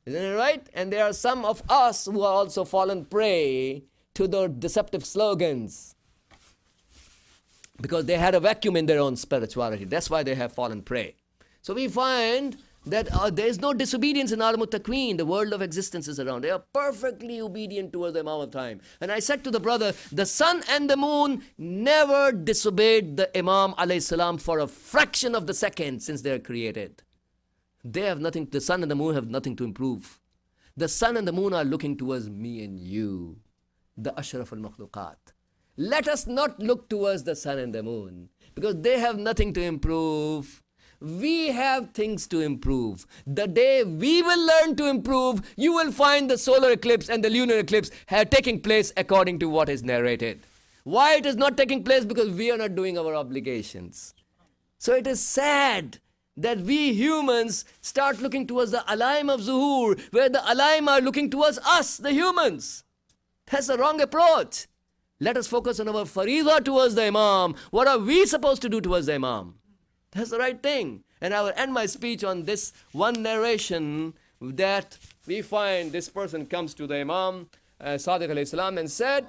Isn't it right? And there are some of us who are also fallen prey to the deceptive slogans because they had a vacuum in their own spirituality. That's why they have fallen prey. So we find that uh, there is no disobedience in Alam Taqween. The world of existence is around. They are perfectly obedient towards the Imam of time. And I said to the brother, the sun and the moon never disobeyed the Imam alayhi salam for a fraction of the second since they are created. They have nothing, the sun and the moon have nothing to improve. The sun and the moon are looking towards me and you, the Ashraf al-Makhluqat. Let us not look towards the sun and the moon because they have nothing to improve. We have things to improve. The day we will learn to improve, you will find the solar eclipse and the lunar eclipse are taking place according to what is narrated. Why it is not taking place? Because we are not doing our obligations. So it is sad that we humans start looking towards the alaim of zuhur, where the alaim are looking towards us, the humans. That's the wrong approach. Let us focus on our faridah towards the Imam. What are we supposed to do towards the Imam? That's the right thing. And I will end my speech on this one narration that we find this person comes to the Imam, uh, Sadiq alayhi salam, and said,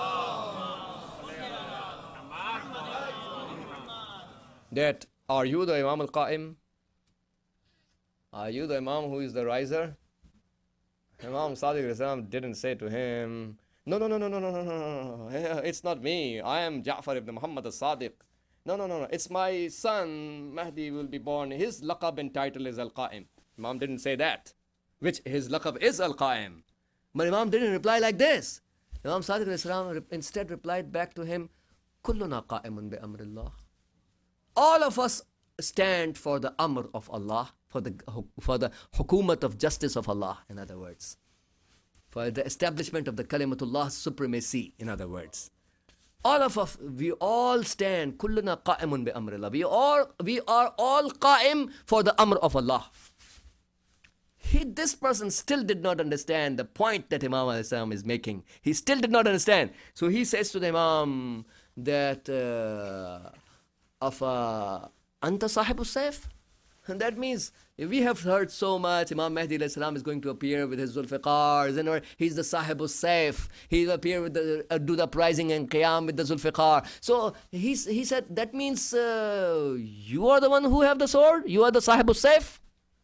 that, are you the Imam al-Qa'im? Are you the Imam who is the riser? Imam Sadiq alayhi salam didn't say to him, no, no, no, no, no, no, no, no, no, it's not me. I am Ja'far ibn Muhammad al-Sadiq. No, no, no, no. It's my son, Mahdi will be born. His laqab and title is Al-Qa'im. Imam didn't say that, which his laqab is Al-Qa'im. But Imam didn't reply like this. Imam Sadiq alayhi salam instead replied back to him, Kulluna qa'imun bi amrillah. All of us stand for the amr of Allah, for the, for the hukumat of justice of Allah, in other words. For the establishment of the kalimatullah supremacy, in other words. All of us, we all stand, kulluna qa'imun bi amrillah. We all, we are all qa'im for the amr of Allah. He, this person still did not understand the point that Imam alayhi salam is making. He still did not understand. So he says to the Imam that, uh, of uh, anta sahibu sayf? And that means, we have heard so much, Imam Mahdi alayhi salam is going to appear with his Zulfiqars, and or he's the Sahibu Saif, he'll appear with the, uh, do the uprising and Qiyam with the Zulfiqar. So he's, he said, that means uh, you are the one who have the sword? You are the Sahibu Saif?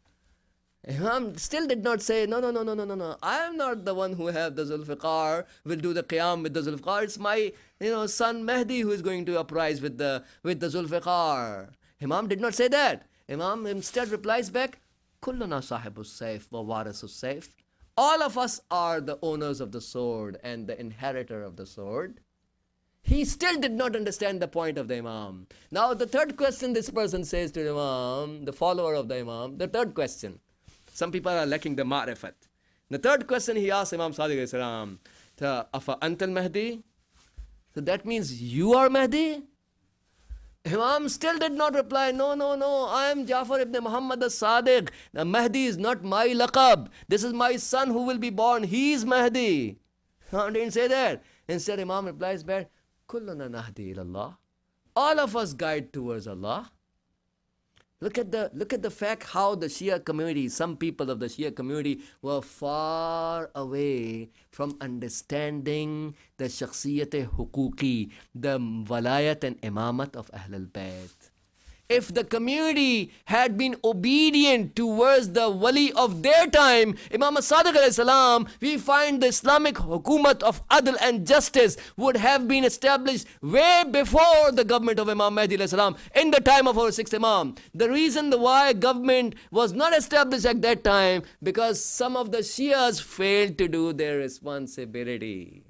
Imam still did not say, no, no, no, no, no, no, no. I am not the one who have the Zulfiqar, will do the Qiyam with the Zulfiqar. It's my, you know, son Mahdi who is going to uprise with the, with the Zulfiqar. Imam did not say that. Imam instead replies back, Kulluna sahibu sayf wa warasu sayf. All of us are the owners of the sword and the inheritor of the sword. He still did not understand the point of the Imam. Now the third question this person says to the Imam, the follower of the Imam, the third question. Some people are lacking the ma'rifat. The third question he asked Imam Sadiq alayhi salam, Afa antal Mahdi? So that means you are Mahdi? Imam still did not reply, no, no, no, I am Ja'far ibn Muhammad al-Sadiq. The Mahdi is not my laqab. This is my son who will be born. He is Mahdi. No, didn't say that. Instead, Imam replies back, Kulluna nahdi ilallah. All of us guide towards Allah. Look at the look at the fact how the Shia community, some people of the Shia community were far away from understanding the shakhsiyat huquqi, the walayat and imamat of Ahlul Bayt. If the community had been obedient towards the wali of their time, Imam Sadiq alayhi salam, we find the Islamic hukumat of adl and justice would have been established way before the government of Imam Mahdi alayhi salam, in the time of our sixth Imam. The reason why government was not established at that time, because some of the Shias failed to do their responsibility.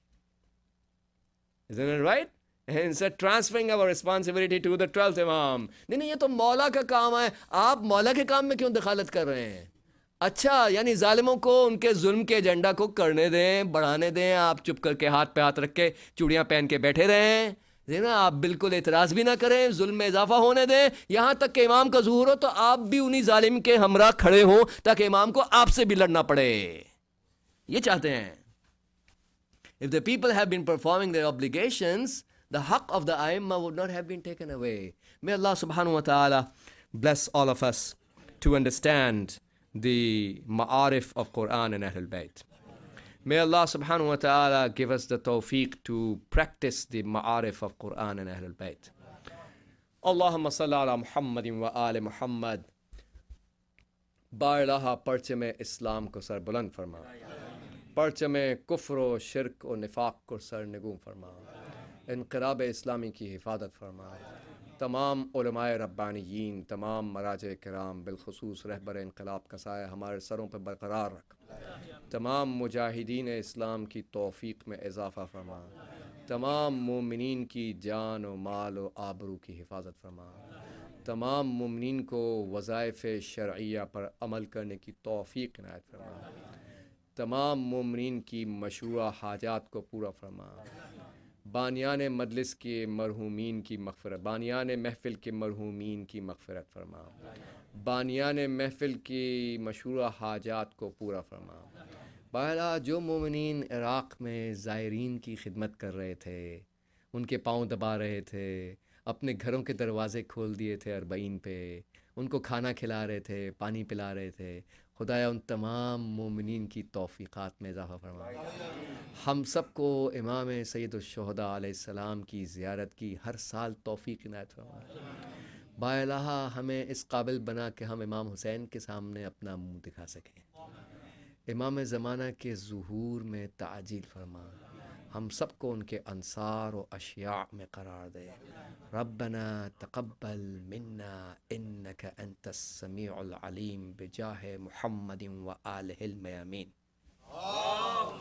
Isn't it right? Instead transferring our responsibility to the twelfth Imam. नहीं नहीं ये तो मौला का काम है, आप मौला के काम में क्यों दखालत कर रहे हैं? अच्छा, यानी जालिमों को उनके जुल्म के एजेंडा को करने दें, बढ़ाने दें, आप चुप करके हाथ पे हाथ रख के चूड़ियाँ पहन के बैठे रहें, ना आप बिल्कुल एतराज़ भी ना करें, जुल्म में इजाफा होने दें, यहाँ तक कि इमाम का ज़ुहूर हो तो आप भी उन्हीं जालिम के हमरा खड़े हों ताकि इमाम को आपसे भी लड़ना पड़े. ये चाहते हैं. If the people have been performing their obligations, the haqq of the Aimma would not have been taken away. May Allah subhanahu wa ta'ala bless all of us to understand the ma'arif of Quran and Ahlul Bayt. May Allah subhanahu wa ta'ala give us the tawfiq to practice the ma'arif of Quran and Ahlul Bayt. Allahumma salli ala Muhammadin wa ali Muhammad. बारहा परचम इस्लाम को sir बुलंद फरमा, परचम कुफ्र व शिरक और निफाक को सर निगूं फरमा, इनक़िलाब इस्लामी की हिफाजत फरमा, तमाम उलमाए रब्बानियीन, तमाम मराजे किराम, बिलखुसूस रहबर इनक़िलाब का साया हमारे सरों पर बरकरार रख, तमाम मुजाहिदीन इस्लाम की तौफ़ीक़ में इजाफ़ा फरमा, तमाम मोमिनीन की जान व माल व आबरू की हिफाजत फरमा, तमाम मुमिनीन को वज़ाइफ़ शरइया पर अमल करने की तौफ़ीक़ इनायत फरमा, तमाम मुमिनीन की मशरूआ हाजात को पूरा फरमा, बानियान मजलिस के मरहूमीन की मग़फ़िरत, बानियान महफ़िल के मरहूमीन की मग़फ़िरत फरमा, बानियान महफ़िल की मशरूआ हाजात को पूरा फरमा। बहला जो मुमिनीन इराक़ में ज़ायरीन की खिदमत कर रहे थे, उनके पाँव दबा रहे थे, अपने घरों के दरवाज़े खोल दिए थे अरबईन पे, उनको खाना खिला रहे थे, पानी पिला रहे थे, खुदाया उन तमाम मोमिनीन की तौफ़ीक़ात में इज़ाफ़ा फरमा। हम सब को इमाम सैयदुश्शुहदा अलैहिस्सलाम की ज़ियारत की हर साल तौफ़ीक़ इनायत फरमा। बाइलाहा हमें इस काबिल बना कि हम इमाम हुसैन के सामने अपना मुँह दिखा सकें, इमाम ज़माना के ज़ुहूर में ताजील फरमा, हम सब को उनके अंसार व अशिया में करार दे। रब्बना तक़ब्बल मिन्ना इन्नका अंतस समीउल अलीम बिजाहे मुहम्मदिन व आलिहिल मयामीन।